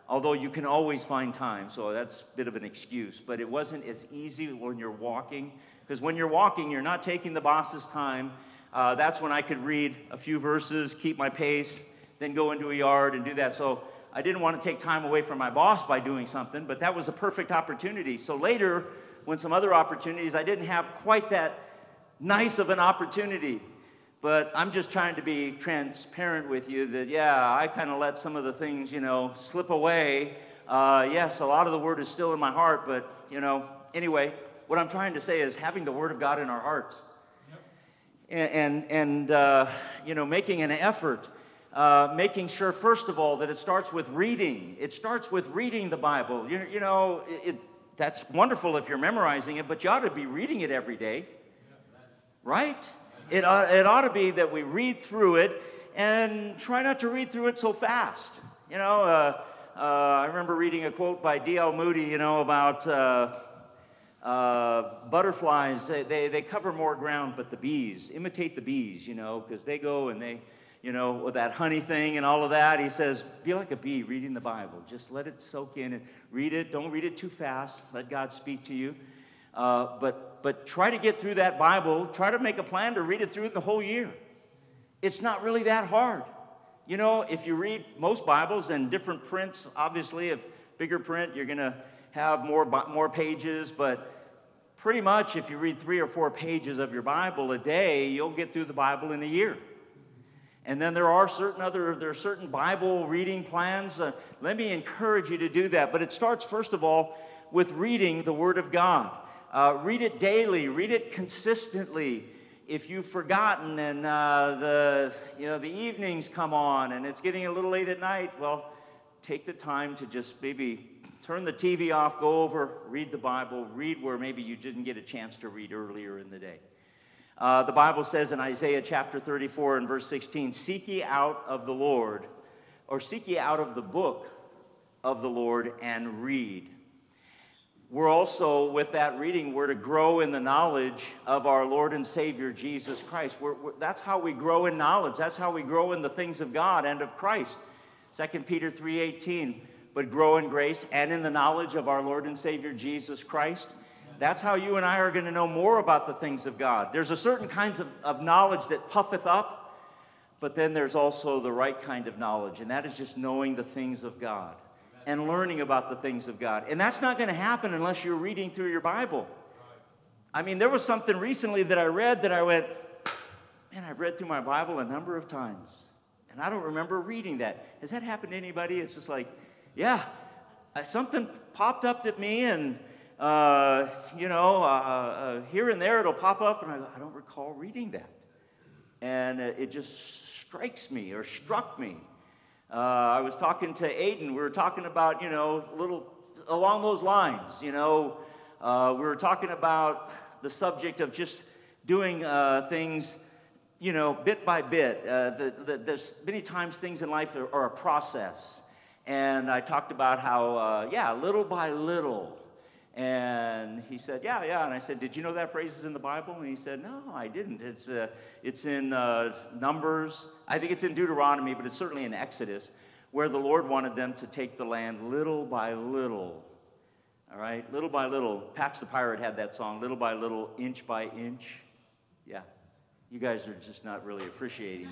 although you can always find time, so that's a bit of an excuse. But it wasn't as easy when you're walking, because when you're walking, you're not taking the boss's time. Uh, that's when I could read a few verses, keep my pace, then go into a yard and do that. So I didn't want to take time away from my boss by doing something, but that was a perfect opportunity. So later, when some other opportunities, I didn't have quite that nice of an opportunity. But I'm just trying to be transparent with you that, yeah, I kind of let some of the things, you know, slip away. Uh, yes, a lot of the Word is still in my heart, but, you know, anyway, what I'm trying to say is having the Word of God in our hearts. Yep. And, and, and uh, you know, making an effort, uh, making sure, first of all, that it starts with reading. It starts with reading the Bible. You, you know, it, it, that's wonderful if you're memorizing it, but you ought to be reading it every day, right? It ought, it ought to be that we read through it and try not to read through it so fast. You know, uh, uh, I remember reading a quote by D L Moody, you know, about uh, uh, butterflies. They, they, they cover more ground, but the bees, imitate the bees, you know, because they go and they, you know, with that honey thing and all of that. He says, be like a bee reading the Bible. Just let it soak in and read it. Don't read it too fast. Let God speak to you. Uh, but but try to get through that Bible. Try to make a plan to read it through the whole year. It's not really that hard. You know, if you read most Bibles and different prints, obviously, a bigger print, you're going to have more more pages. But pretty much, if you read three or four pages of your Bible a day, you'll get through the Bible in a year. And then there are certain other there are certain Bible reading plans. Uh, let me encourage you to do that. But it starts first of all with reading the Word of God. Uh, read it daily. Read it consistently. If you've forgotten and uh, the you know the evenings come on and it's getting a little late at night, well, take the time to just maybe turn the T V off, go over, read the Bible, read where maybe you didn't get a chance to read earlier in the day. Uh, the Bible says in Isaiah chapter thirty-four and verse sixteen, seek ye out of the Lord, or seek ye out of the book of the Lord and read. We're also, with that reading, we're to grow in the knowledge of our Lord and Savior, Jesus Christ. We're, we're, that's how we grow in knowledge. That's how we grow in the things of God and of Christ. Second Peter three eighteen, but grow in grace and in the knowledge of our Lord and Savior, Jesus Christ. That's how you and I are going to know more about the things of God. There's a certain kinds of, of knowledge that puffeth up, but then there's also the right kind of knowledge, and that is just knowing the things of God and learning about the things of God. And that's not going to happen unless you're reading through your Bible. I mean, there was something recently that I read that I went, man, I've read through my Bible a number of times, and I don't remember reading that. Has that happened to anybody? It's just like, yeah, I, something popped up at me, and, uh, you know, uh, uh, here and there it'll pop up, and I, I don't recall reading that. And uh, it just strikes me or struck me. Uh, I was talking to Aiden. We were talking about, you know, little along those lines. You know, uh, we were talking about the subject of just doing uh, things, you know, bit by bit. Uh, the, the, there's many times things in life are, are a process. And I talked about how, uh, yeah, little by little. And he said, yeah, yeah. And I said, did you know that phrase is in the Bible? And he said, no, I didn't. It's uh, it's in uh, Numbers. I think it's in Deuteronomy, but it's certainly in Exodus, where the Lord wanted them to take the land little by little. All right? Little by little. Patch the Pirate had that song, little by little, inch by inch. Yeah. You guys are just not really appreciating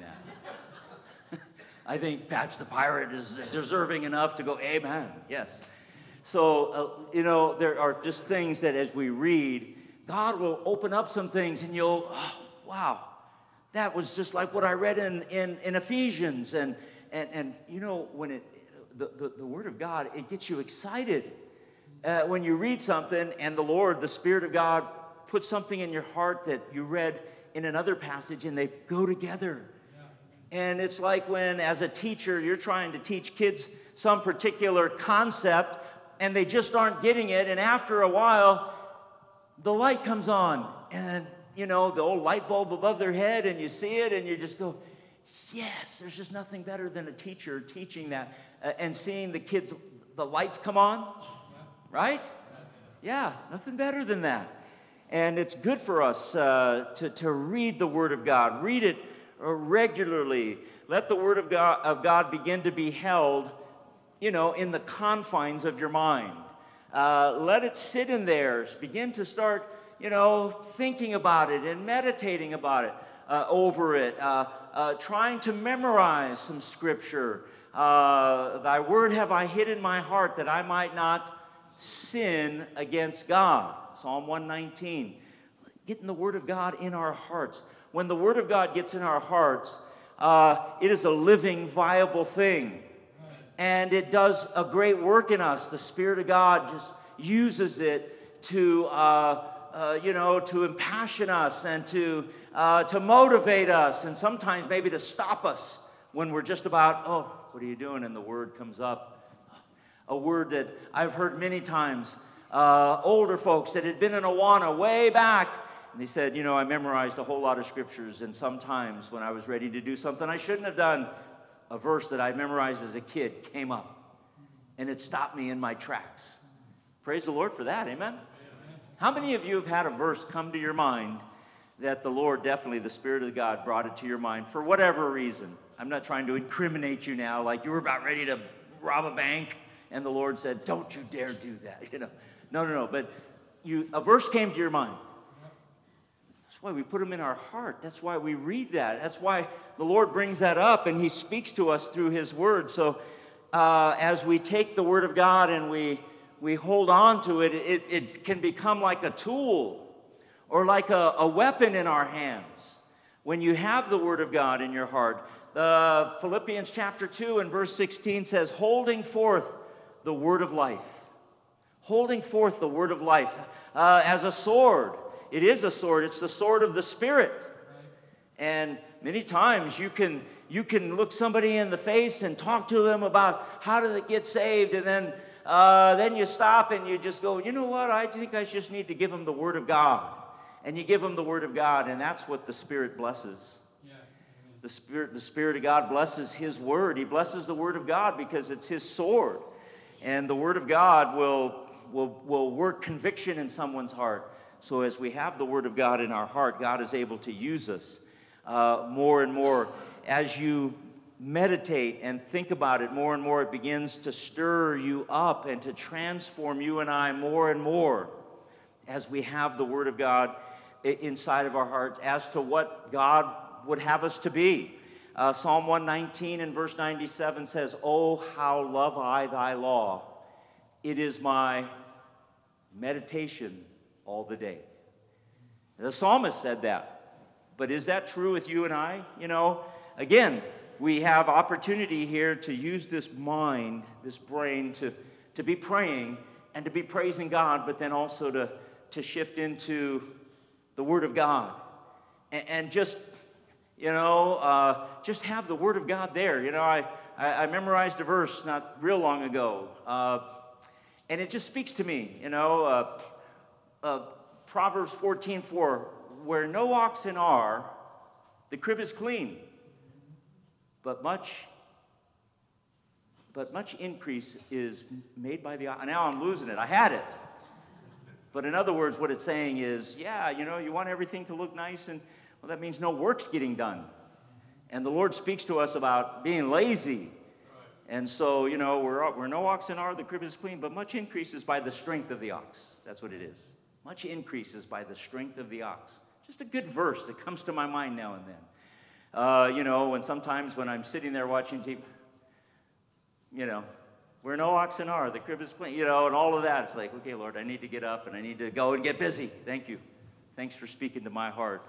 that. I think Patch the Pirate is deserving enough to go, amen. Yes. So, uh, you know, there are just things that as we read, God will open up some things and you'll, oh, wow, that was just like what I read in, in, in Ephesians. And, and, and, you know, when it, the, the, the Word of God, it gets you excited. Uh, when you read something and the Lord, the Spirit of God, puts something in your heart that you read in another passage and they go together. Yeah. And it's like when, as a teacher, you're trying to teach kids some particular concept, and they just aren't getting it, and after a while, the light comes on, and, you know, the old light bulb above their head, and you see it, and you just go, yes, there's just nothing better than a teacher teaching that, uh, and seeing the kids, the lights come on, right? Yeah, nothing better than that. And it's good for us uh, to, to read the Word of God. Read it regularly. Let the Word of God, of God begin to be held you know, in the confines of your mind. Uh, let it sit in there. Begin to start, you know, thinking about it and meditating about it, uh, over it, uh, uh, trying to memorize some scripture. Uh, Thy word have I hid in my heart that I might not sin against God. Psalm one nineteen. Getting the word of God in our hearts. When the word of God gets in our hearts, uh, it is a living, viable thing. And it does a great work in us. The Spirit of God just uses it to, uh, uh, you know, to impassion us and to, uh, to motivate us, and sometimes maybe to stop us when we're just about, oh, what are you doing? And the word comes up. A word that I've heard many times. Uh, older folks that had been in Awana way back, and they said, you know, I memorized a whole lot of scriptures, and sometimes when I was ready to do something I shouldn't have done, a verse that I memorized as a kid came up, and it stopped me in my tracks. Praise the Lord for that, amen? Amen. How many of you have had a verse come to your mind that the Lord, definitely the Spirit of God, brought it to your mind for whatever reason? I'm not trying to incriminate you now, like you were about ready to rob a bank, and the Lord said, don't you dare do that, you know. No, no, no, but you, a verse came to your mind. That's why we put them in our heart. That's why we read that. That's why the Lord brings that up, and He speaks to us through His Word. So uh, as we take the Word of God and we, we hold on to it, it, it can become like a tool or like a, a weapon in our hands. When you have the Word of God in your heart, uh, Philippians chapter two and verse sixteen says, holding forth the Word of life. Holding forth the Word of life uh, as a sword. It is a sword. It's the sword of the Spirit. And many times you can you can look somebody in the face and talk to them about how do they get saved, and then uh, then you stop and you just go, you know what? I think I just need to give them the Word of God, and you give them the Word of God, and that's what the Spirit blesses. Yeah. The Spirit the Spirit of God blesses His Word. He blesses the Word of God because it's His sword, and the Word of God will will will work conviction in someone's heart. So as we have the Word of God in our heart, God is able to use us uh, more and more. As you meditate and think about it more and more, it begins to stir you up and to transform you and I more and more as we have the Word of God inside of our heart as to what God would have us to be. Uh, Psalm one nineteen and verse ninety-seven says, oh, how love I thy law. It is my meditation all the day. The psalmist said that. But is that true with you and I? You know, again, we have opportunity here to use this mind, this brain, to, to be praying and to be praising God, but then also to, to shift into the Word of God. And, and just, you know, uh, just have the Word of God there. You know, I, I, I memorized a verse not real long ago, uh, and it just speaks to me, you know, uh, Uh, Proverbs fourteen four, where no oxen are, the crib is clean, but much, but much increase is made by the oxen. Now I'm losing it. I had it. But in other words, what it's saying is, yeah, you know, you want everything to look nice, and well, that means no work's getting done. And the Lord speaks to us about being lazy. And so, you know, where, where no oxen are, the crib is clean, but much increases by the strength of the ox. That's what it is. Much increases by the strength of the ox. Just a good verse that comes to my mind now and then. Uh, you know, and sometimes when I'm sitting there watching T V, you know, where no oxen are, the crib is clean, you know, and all of that. It's like, okay, Lord, I need to get up and I need to go and get busy. Thank you. Thanks for speaking to my heart.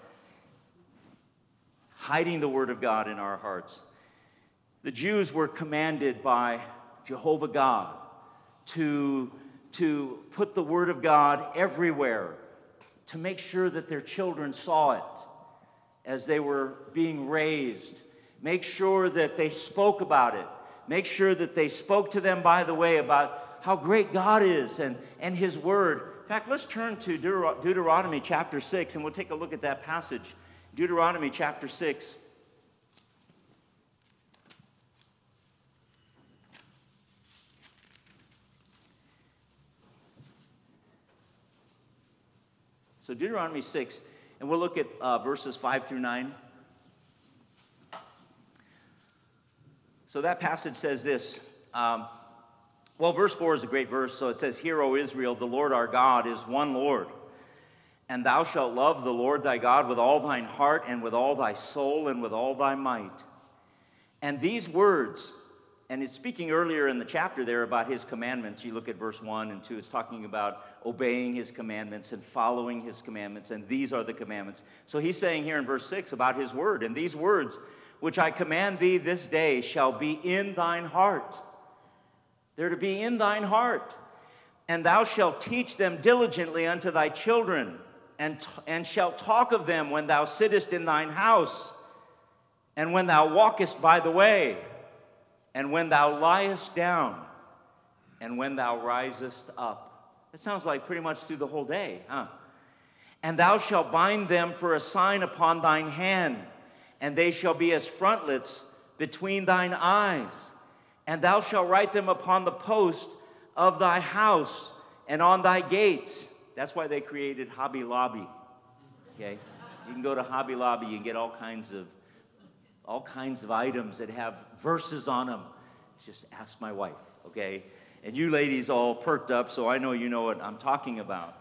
Hiding the Word of God in our hearts. The Jews were commanded by Jehovah God to to put the Word of God everywhere, to make sure that their children saw it as they were being raised. Make sure that they spoke about it. Make sure that they spoke to them, by the way, about how great God is and, and His Word. In fact, let's turn to Deuter- Deuteronomy chapter six, and we'll take a look at that passage. Deuteronomy chapter six. So Deuteronomy six, and we'll look at uh, verses five through nine. So that passage says this, um, Well, verse four is a great verse. So it says, "Hear, O Israel, the Lord our God is one Lord. And thou shalt love the Lord thy God with all thine heart and with all thy soul and with all thy might." And these words, and it's speaking earlier in the chapter there about his commandments. You look at verse one and two, it's talking about obeying his commandments and following his commandments, and these are the commandments. So he's saying here in verse six about his word, "And these words which I command thee this day shall be in thine heart." They're to be in thine heart. "And thou shalt teach them diligently unto thy children, and, t- and shalt talk of them when thou sittest in thine house, and when thou walkest by the way, and when thou liest down, and when thou risest up." It sounds like pretty much through the whole day, huh? "And thou shalt bind them for a sign upon thine hand, and they shall be as frontlets between thine eyes. And thou shalt write them upon the post of thy house and on thy gates." That's why they created Hobby Lobby. Okay? You can go to Hobby Lobby, you can get all kinds of all kinds of items that have verses on them. Just ask my wife, okay? And you ladies all perked up, so I know you know what I'm talking about.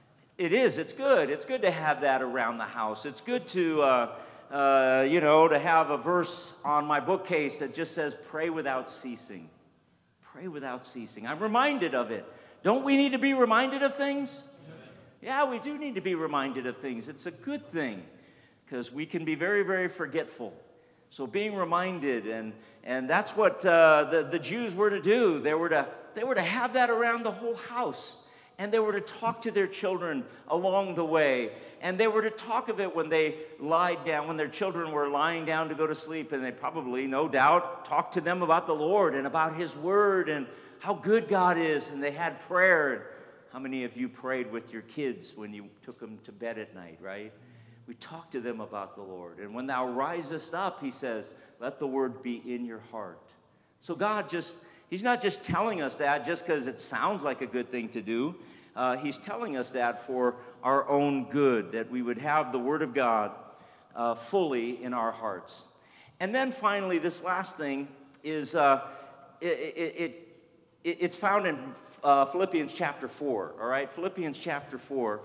It is, it's good. It's good to have that around the house. It's good to, uh, uh, you know, to have a verse on my bookcase that just says, "Pray without ceasing." Pray without ceasing. I'm reminded of it. Don't we need to be reminded of things? Yeah, we do need to be reminded of things. It's a good thing because we can be very, very forgetful. So being reminded, and and that's what uh, the, the Jews were to do. They were to, they were to have that around the whole house. And they were to talk to their children along the way. And they were to talk of it when they lied down, when their children were lying down to go to sleep. And they probably, no doubt, talked to them about the Lord and about his word and how good God is. And they had prayer. How many of you prayed with your kids when you took them to bed at night, right? We talked to them about the Lord. And when thou risest up, he says, let the word be in your heart. So God just, he's not just telling us that just because it sounds like a good thing to do. Uh, he's telling us that for our own good, that we would have the word of God uh, fully in our hearts. And then finally, this last thing is, uh, it, it, it, it's found in uh, Philippians chapter four, all right? Philippians chapter four.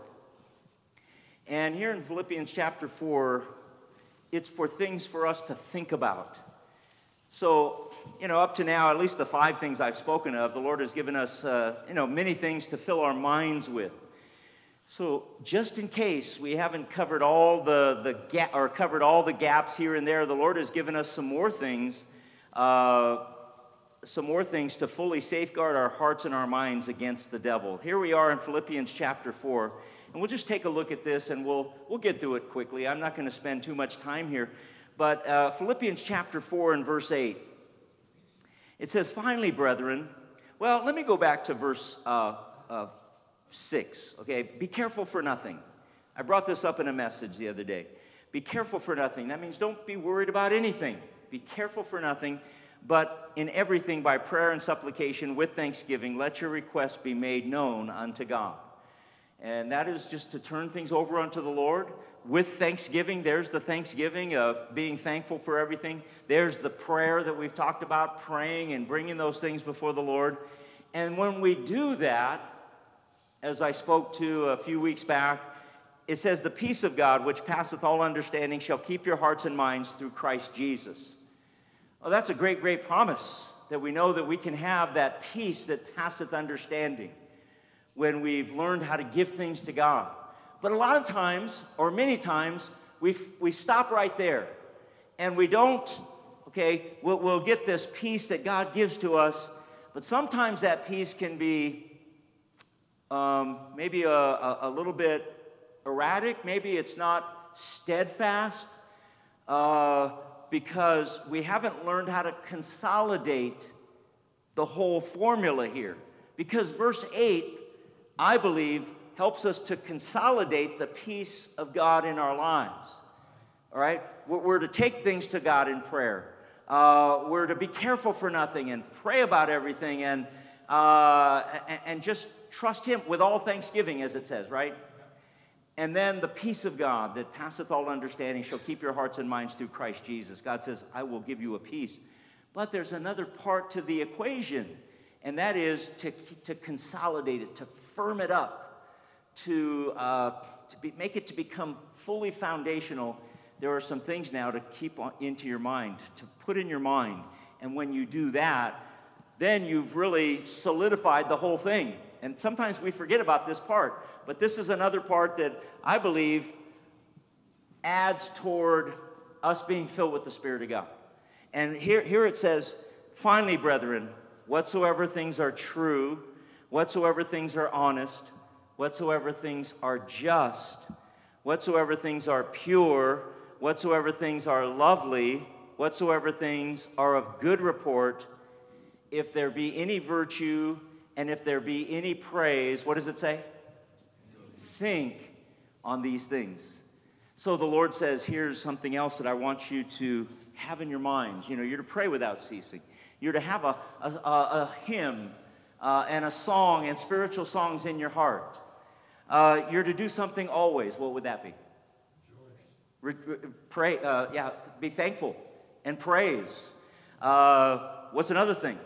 And here in Philippians chapter four, it's for things for us to think about. So, you know, up to now, at least the five things I've spoken of, the Lord has given us, uh, you know, many things to fill our minds with. So, just in case we haven't covered all the the gap or covered all the gaps here and there, the Lord has given us some more things, uh, some more things to fully safeguard our hearts and our minds against the devil. Here we are in Philippians chapter four. And we'll just take a look at this, and we'll we'll get through it quickly. I'm not going to spend too much time here. But uh, Philippians chapter four and verse eight, it says, "Finally, brethren," well, let me go back to verse uh, uh, six, okay? "Be careful for nothing." I brought this up in a message the other day. Be careful for nothing. That means don't be worried about anything. Be careful for nothing, but in everything by prayer and supplication with thanksgiving, let your requests be made known unto God. And that is just to turn things over unto the Lord with thanksgiving. There's the thanksgiving of being thankful for everything. There's the prayer that we've talked about, praying and bringing those things before the Lord. And when we do that, as I spoke to a few weeks back, it says, "The peace of God, which passeth all understanding, shall keep your hearts and minds through Christ Jesus." Well, that's a great, great promise, that we know that we can have that peace that passeth understanding when we've learned how to give things to God. But a lot of times, or many times, we we stop right there. And we don't, okay, we'll, we'll get this peace that God gives to us, but sometimes that peace can be um, maybe a, a, a little bit erratic. Maybe it's not steadfast uh, because we haven't learned how to consolidate the whole formula here. Because verse eight, I believe, helps us to consolidate the peace of God in our lives. All right? We're to take things to God in prayer. Uh, we're to be careful for nothing and pray about everything and, uh, and, and just trust Him with all thanksgiving, as it says, right? And then the peace of God that passeth all understanding shall keep your hearts and minds through Christ Jesus. God says, I will give you a peace. But there's another part to the equation. and that is to, to consolidate it, to firm it up, to, uh, to be, make it to become fully foundational. There are some things now to keep on, into your mind, to put in your mind. And when you do that, then you've really solidified the whole thing. And sometimes we forget about this part, but this is another part that I believe adds toward us being filled with the Spirit of God. And here, here it says, finally, brethren, whatsoever things are true, whatsoever things are honest, whatsoever things are just, whatsoever things are pure, whatsoever things are lovely, whatsoever things are of good report, if there be any virtue and if there be any praise, what does it say? Think on these things. So the Lord says, here's something else that I want you to have in your minds. You know, you're to pray without ceasing. You're to have a, a, a, a hymn uh, and a song and spiritual songs in your heart. Uh, you're to do something always. What would that be? Re- re- pray, uh, yeah, be thankful and praise. Uh, what's another thing?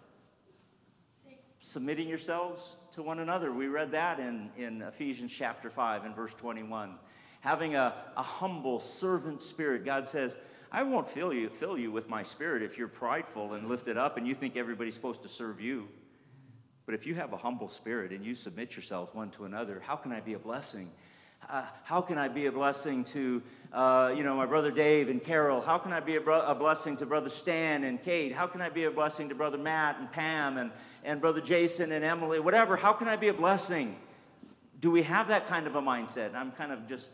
Submitting yourselves to one another. We read that in, in Ephesians chapter five and verse twenty-one. Having a, a humble servant spirit. God says, I won't fill you, fill you with my spirit if you're prideful and lifted up and you think everybody's supposed to serve you. But if you have a humble spirit and you submit yourselves one to another, how can I be a blessing? Uh, how can I be a blessing to, uh, you know, my brother Dave and Carol? How can I be a, bro- a blessing to brother Stan and Kate? How can I be a blessing to brother Matt and Pam and, and brother Jason and Emily? Whatever, how can I be a blessing? Do we have that kind of a mindset? I'm kind of just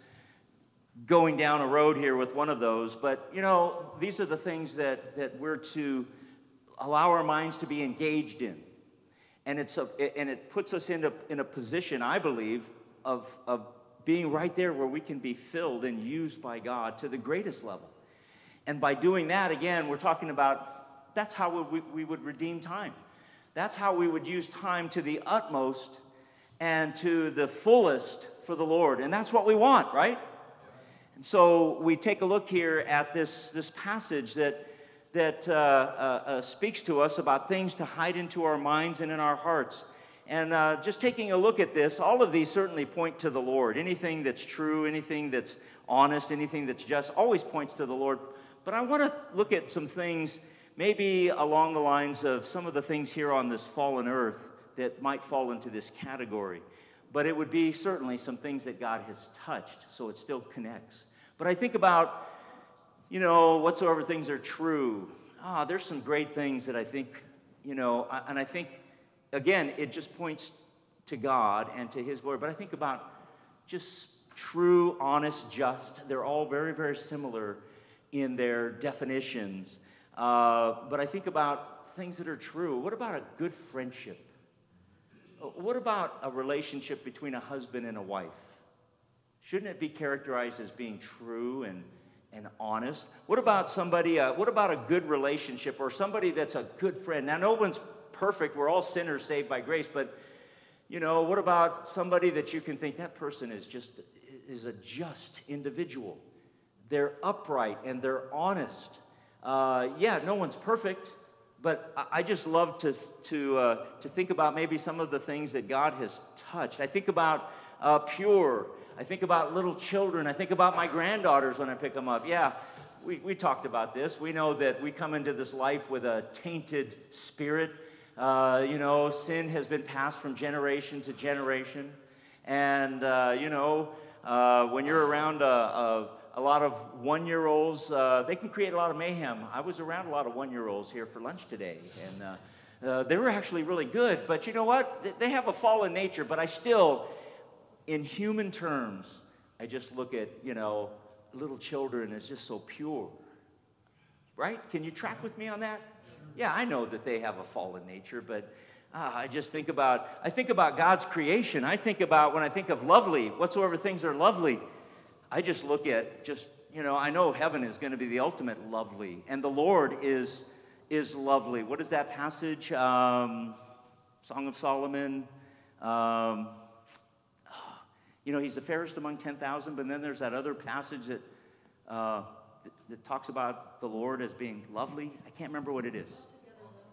going down a road here with one of those, but, you know, these are the things that, that we're to allow our minds to be engaged in. And it's a, and it puts us in a, in a position, I believe, of, of being right there where we can be filled and used by God to the greatest level. And by doing that, again, we're talking about, that's how we, we would redeem time. That's how we would use time to the utmost and to the fullest for the Lord. And that's what we want, right? And so we take a look here at this, this passage that, that uh, uh, uh, speaks to us about things to hide into our minds and in our hearts. And uh, just taking a look at this, all of these certainly point to the Lord. Anything that's true, anything that's honest, anything that's just, always points to the Lord. But I want to look at some things, maybe along the lines of some of the things here on this fallen earth that might fall into this category. But it would be certainly some things that God has touched, so it still connects. But I think about, you know, whatsoever things are true. Ah, there's some great things that I think, you know, and I think, again, it just points to God and to His glory. But I think about just true, honest, just. They're all very, very similar in their definitions. Uh, but I think about things that are true. What about a good friendship? What about a relationship between a husband and a wife? Shouldn't it be characterized as being true and, and honest? What about somebody, uh, what about a good relationship or somebody that's a good friend? Now, no one's perfect. We're all sinners saved by grace. But, you know, what about somebody that you can think that person is just, is a just individual? They're upright and they're honest. Uh, yeah, no one's perfect. But I just love to to uh, to think about maybe some of the things that God has touched. I think about uh, pure. I think about little children. I think about my granddaughters when I pick them up. Yeah, we, we talked about this. We know that we come into this life with a tainted spirit. Uh, you know, sin has been passed from generation to generation. And, uh, you know, uh, when you're around a... a A lot of one-year-olds, uh, they can create a lot of mayhem. I was around a lot of one-year-olds here for lunch today, and uh, uh, they were actually really good. But you know what? They have a fallen nature, but I still, in human terms, I just look at, you know, little children as just so pure. Right? Can you track with me on that? Yeah, I know that they have a fallen nature, but uh, I just think about, I think about God's creation. I think about, when I think of lovely, whatsoever things are lovely, I just look at just, you know, I know heaven is going to be the ultimate lovely, and the Lord is is lovely. What is that passage? Um, Song of Solomon. Um, you know, he's the fairest among ten thousand, but then there's that other passage that, uh, that that talks about the Lord as being lovely. I can't remember what it is.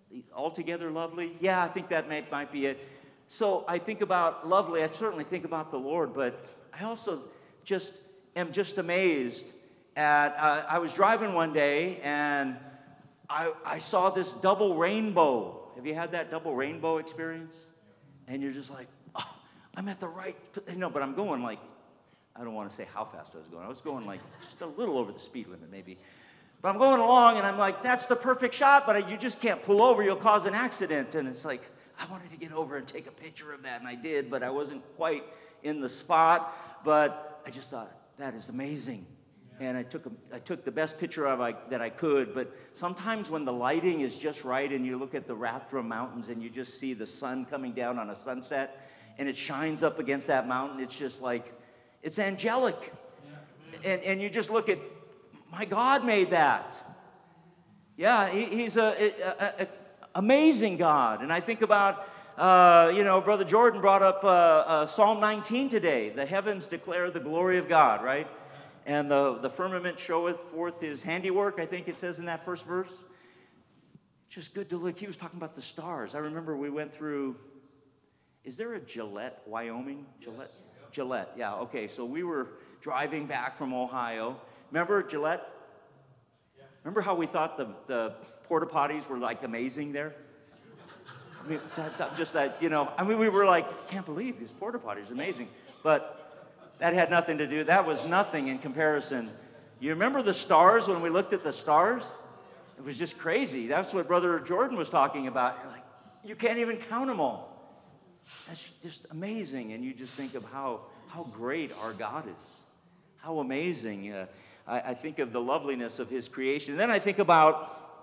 Altogether Lovely? Yeah, I think that may, might be it. So I think about lovely, I certainly think about the Lord, but I also just am just amazed at, uh, I was driving one day and I, I saw this double rainbow. Have you had that double rainbow experience? And you're just like, oh, I'm at the right, you know, but I'm going like, I don't want to say how fast I was going. I was going like just a little over the speed limit maybe. But I'm going along and I'm like, that's the perfect shot, but I, you just can't pull over, you'll cause an accident. And it's like, I wanted to get over and take a picture of that, and I did, but I wasn't quite in the spot. But I just thought, that is amazing. And I took a, I took the best picture of I, that I could, but sometimes when the lighting is just right and you look at the Rathdrum Mountains and you just see the sun coming down on a sunset and it shines up against that mountain, it's just like, it's angelic. Yeah. And, and you just look at, my God made that. Yeah, he, he's a, a, a, a amazing God. And I think about, uh, you know, Brother Jordan brought up uh, uh, Psalm nineteen today. The heavens declare the glory of God, right? And the, the firmament showeth forth his handiwork, I think it says in that first verse. Just good to look. He was talking about the stars. I remember we went through, is there a Gillette, Wyoming? Gillette? Yes. Gillette, yeah, okay. So we were driving back from Ohio. Remember Gillette? Yeah. Remember how we thought the, the porta potties were like amazing there? I mean, just that, you know, I mean, we were like, can't believe these porta potties are amazing. But that had nothing to do, that was nothing in comparison. You remember the stars when we looked at the stars? It was just crazy. That's what Brother Jordan was talking about. You're like, you can't even count them all. That's just amazing. And you just think of how, how great our God is. How amazing. Uh, I, I think of the loveliness of his creation. And then I think about,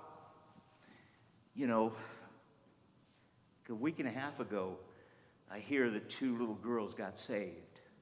you know, a week and a half ago, I hear that two little girls got saved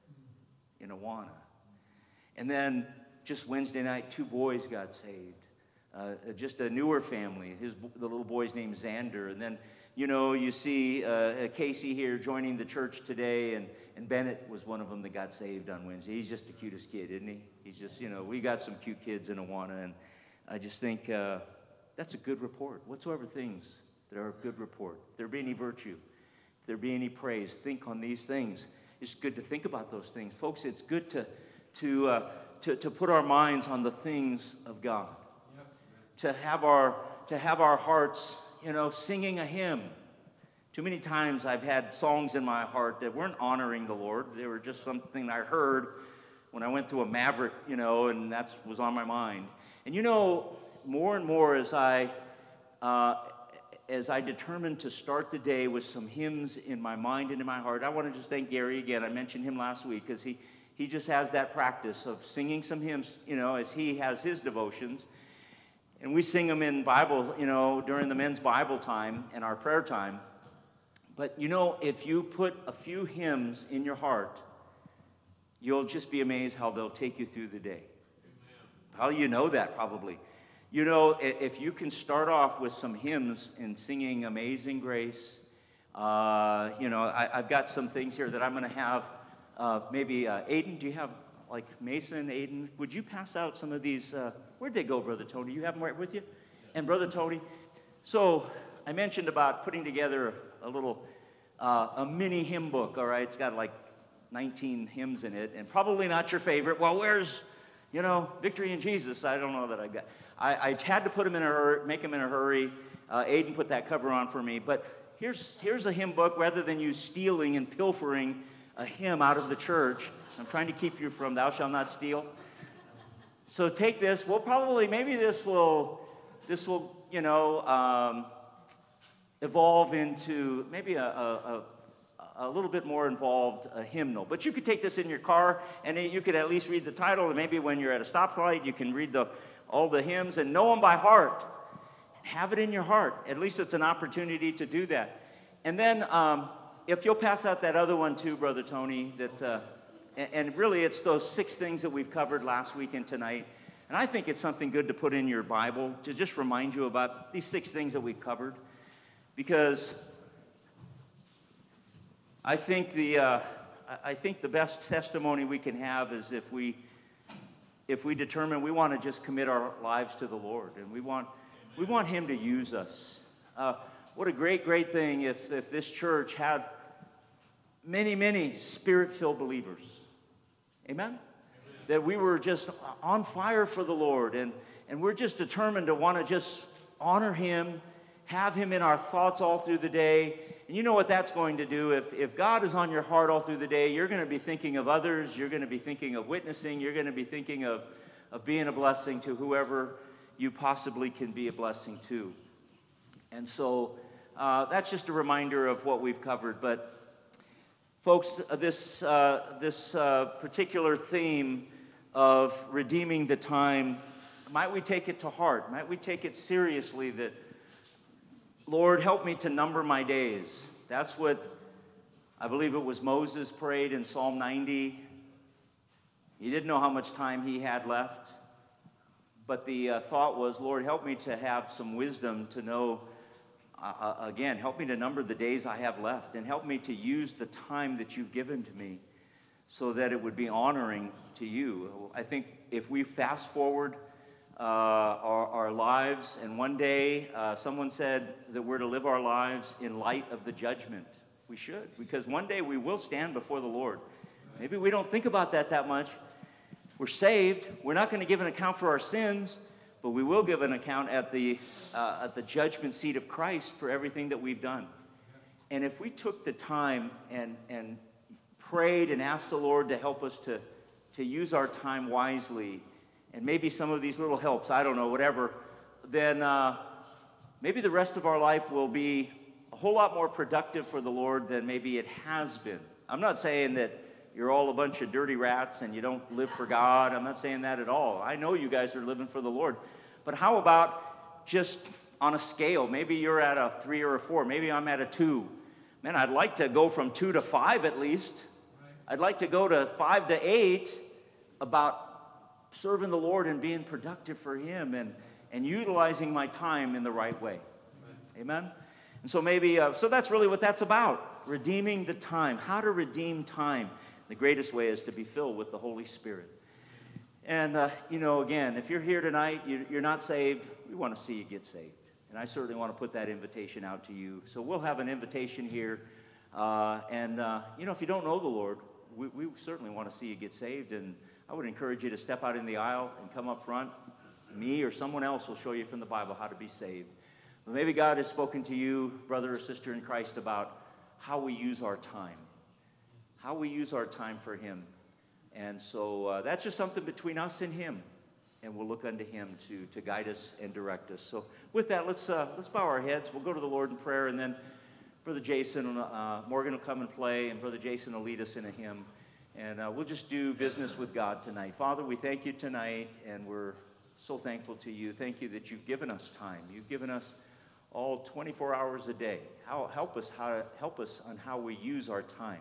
in Awana. And then just Wednesday night, two boys got saved. Uh, just a newer family. His, the little boy's named Xander. And then, you know, you see uh, Casey here joining the church today, and, and Bennett was one of them that got saved on Wednesday. He's just the cutest kid, isn't he? He's just, you know, we got some cute kids in Awana, and I just think uh, that's a good report. Whatsoever things that are a good report. If there be any virtue, if there be any praise, think on these things. It's good to think about those things. Folks, it's good to, to, uh, to, to put our minds on the things of God. Yep. To have our, to have our hearts, you know, singing a hymn. Too many times I've had songs in my heart that weren't honoring the Lord. They were just something I heard when I went to a Maverick, you know, and that was on my mind. And you know, more and more as I, uh, as I determined to start the day with some hymns in my mind and in my heart, I want to just thank Gary again. I mentioned him last week because he, he just has that practice of singing some hymns, you know, as he has his devotions. And we sing them in Bible, you know, during the men's Bible time and our prayer time. But, you know, if you put a few hymns in your heart, you'll just be amazed how they'll take you through the day. Amen. How you know that, probably. You know, if you can start off with some hymns and singing Amazing Grace, uh, you know, I, I've got some things here that I'm going to have. Uh, maybe, uh, Aiden, do you have, like, Mason, Aiden, would you pass out some of these? Uh, where'd they go, Brother Tony? You have them right with you? And Brother Tony? So I mentioned about putting together a little, uh, a mini hymn book, all right? It's got like nineteen hymns in it, and probably not your favorite. Well, where's, you know, Victory in Jesus? I don't know that I got. I, I had to put them in a hurry, make them in a hurry. Uh, Aiden put that cover on for me. But here's here's a hymn book rather than you stealing and pilfering a hymn out of the church. I'm trying to keep you from thou shalt not steal. So take this. We'll probably, maybe this will, this will, you know, um, evolve into maybe a, a, a, a little bit more involved a hymnal. But you could take this in your car, and you could at least read the title, and maybe when you're at a stoplight, you can read the all the hymns and know them by heart. Have it in your heart. At least it's an opportunity to do that. And then um, if you'll pass out that other one too, Brother Tony, that, uh, and, and really it's those six things that we've covered last week and tonight. And I think it's something good to put in your Bible to just remind you about these six things that we've covered. Because I think the, uh, I think the best testimony we can have is if we If we determine we want to just commit our lives to the Lord, and we want, we want Him to use us. Uh, what a great, great thing if, if this church had many, many Spirit-filled believers. Amen? Amen? That we were just on fire for the Lord, and, and we're just determined to want to just honor Him, have Him in our thoughts all through the day. And you know what that's going to do. If, if God is on your heart all through the day, you're going to be thinking of others, you're going to be thinking of witnessing, you're going to be thinking of, of being a blessing to whoever you possibly can be a blessing to. And so uh, that's just a reminder of what we've covered. But folks, this, uh, this uh, particular theme of redeeming the time, might we take it to heart? Might we take it seriously that, Lord, help me to number my days. That's what I believe it was Moses prayed in Psalm ninety. He didn't know how much time he had left. But the uh, thought was, Lord, help me to have some wisdom to know, uh, again, help me to number the days I have left, and help me to use the time that you've given to me so that it would be honoring to you. I think if we fast forward Uh, our, our lives, and one day uh, someone said that we're to live our lives in light of the judgment. We should, because one day we will stand before the Lord. Maybe we don't think about that that much. We're saved. We're not going to give an account for our sins, but we will give an account at the uh, at the judgment seat of Christ for everything that we've done. And if we took the time and and prayed and asked the Lord to help us to to use our time wisely, and maybe some of these little helps, I don't know, whatever, then uh, maybe the rest of our life will be a whole lot more productive for the Lord than maybe it has been. I'm not saying that you're all a bunch of dirty rats and you don't live for God. I'm not saying that at all. I know you guys are living for the Lord. But how about just on a scale? Maybe you're at a three or a four. Maybe I'm at a two. Man, I'd like to go from two to five at least. I'd like to go to five to eight about serving the Lord and being productive for Him, and, and utilizing my time in the right way. Amen? Amen? And so maybe, uh, so that's really what that's about. Redeeming the time. How to redeem time. The greatest way is to be filled with the Holy Spirit. And, uh, you know, again, if you're here tonight, you, you're not saved, we want to see you get saved. And I certainly want to put that invitation out to you. So we'll have an invitation here. Uh, and, uh, you know, if you don't know the Lord, we, we certainly want to see you get saved. And I would encourage you to step out in the aisle and come up front. Me or someone else will show you from the Bible how to be saved. But maybe God has spoken to you, brother or sister in Christ, about how we use our time. How we use our time for Him. And so uh, that's just something between us and Him. And we'll look unto Him to, to guide us and direct us. So with that, let's, uh, let's bow our heads. We'll go to the Lord in prayer, and then Brother Jason, uh, Morgan will come and play, and Brother Jason will lead us in a hymn. And uh, we'll just do business with God tonight. Father, we thank you tonight, and we're so thankful to you. Thank you that you've given us time. You've given us all twenty-four hours a day. How, help us how to, help us on how we use our time.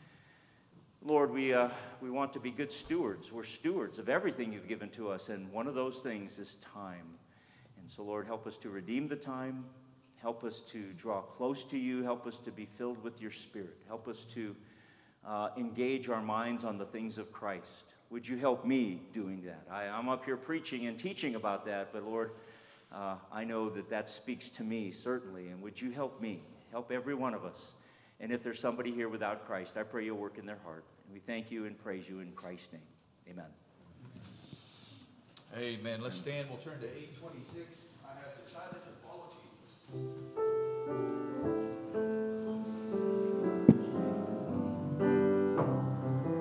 Lord, we uh, we want to be good stewards. We're stewards of everything you've given to us, and one of those things is time. And so, Lord, help us to redeem the time. Help us to draw close to you. Help us to be filled with your Spirit. Help us to Uh, engage our minds on the things of Christ. Would you help me doing that? I, I'm up here preaching and teaching about that, but Lord, uh, I know that that speaks to me, certainly, and would you help me? Help every one of us. And if there's somebody here without Christ, I pray you'll work in their heart. And we thank you and praise you in Christ's name. Amen. Amen. Let's stand. We'll turn to eight twenty-six. I have decided to follow Jesus.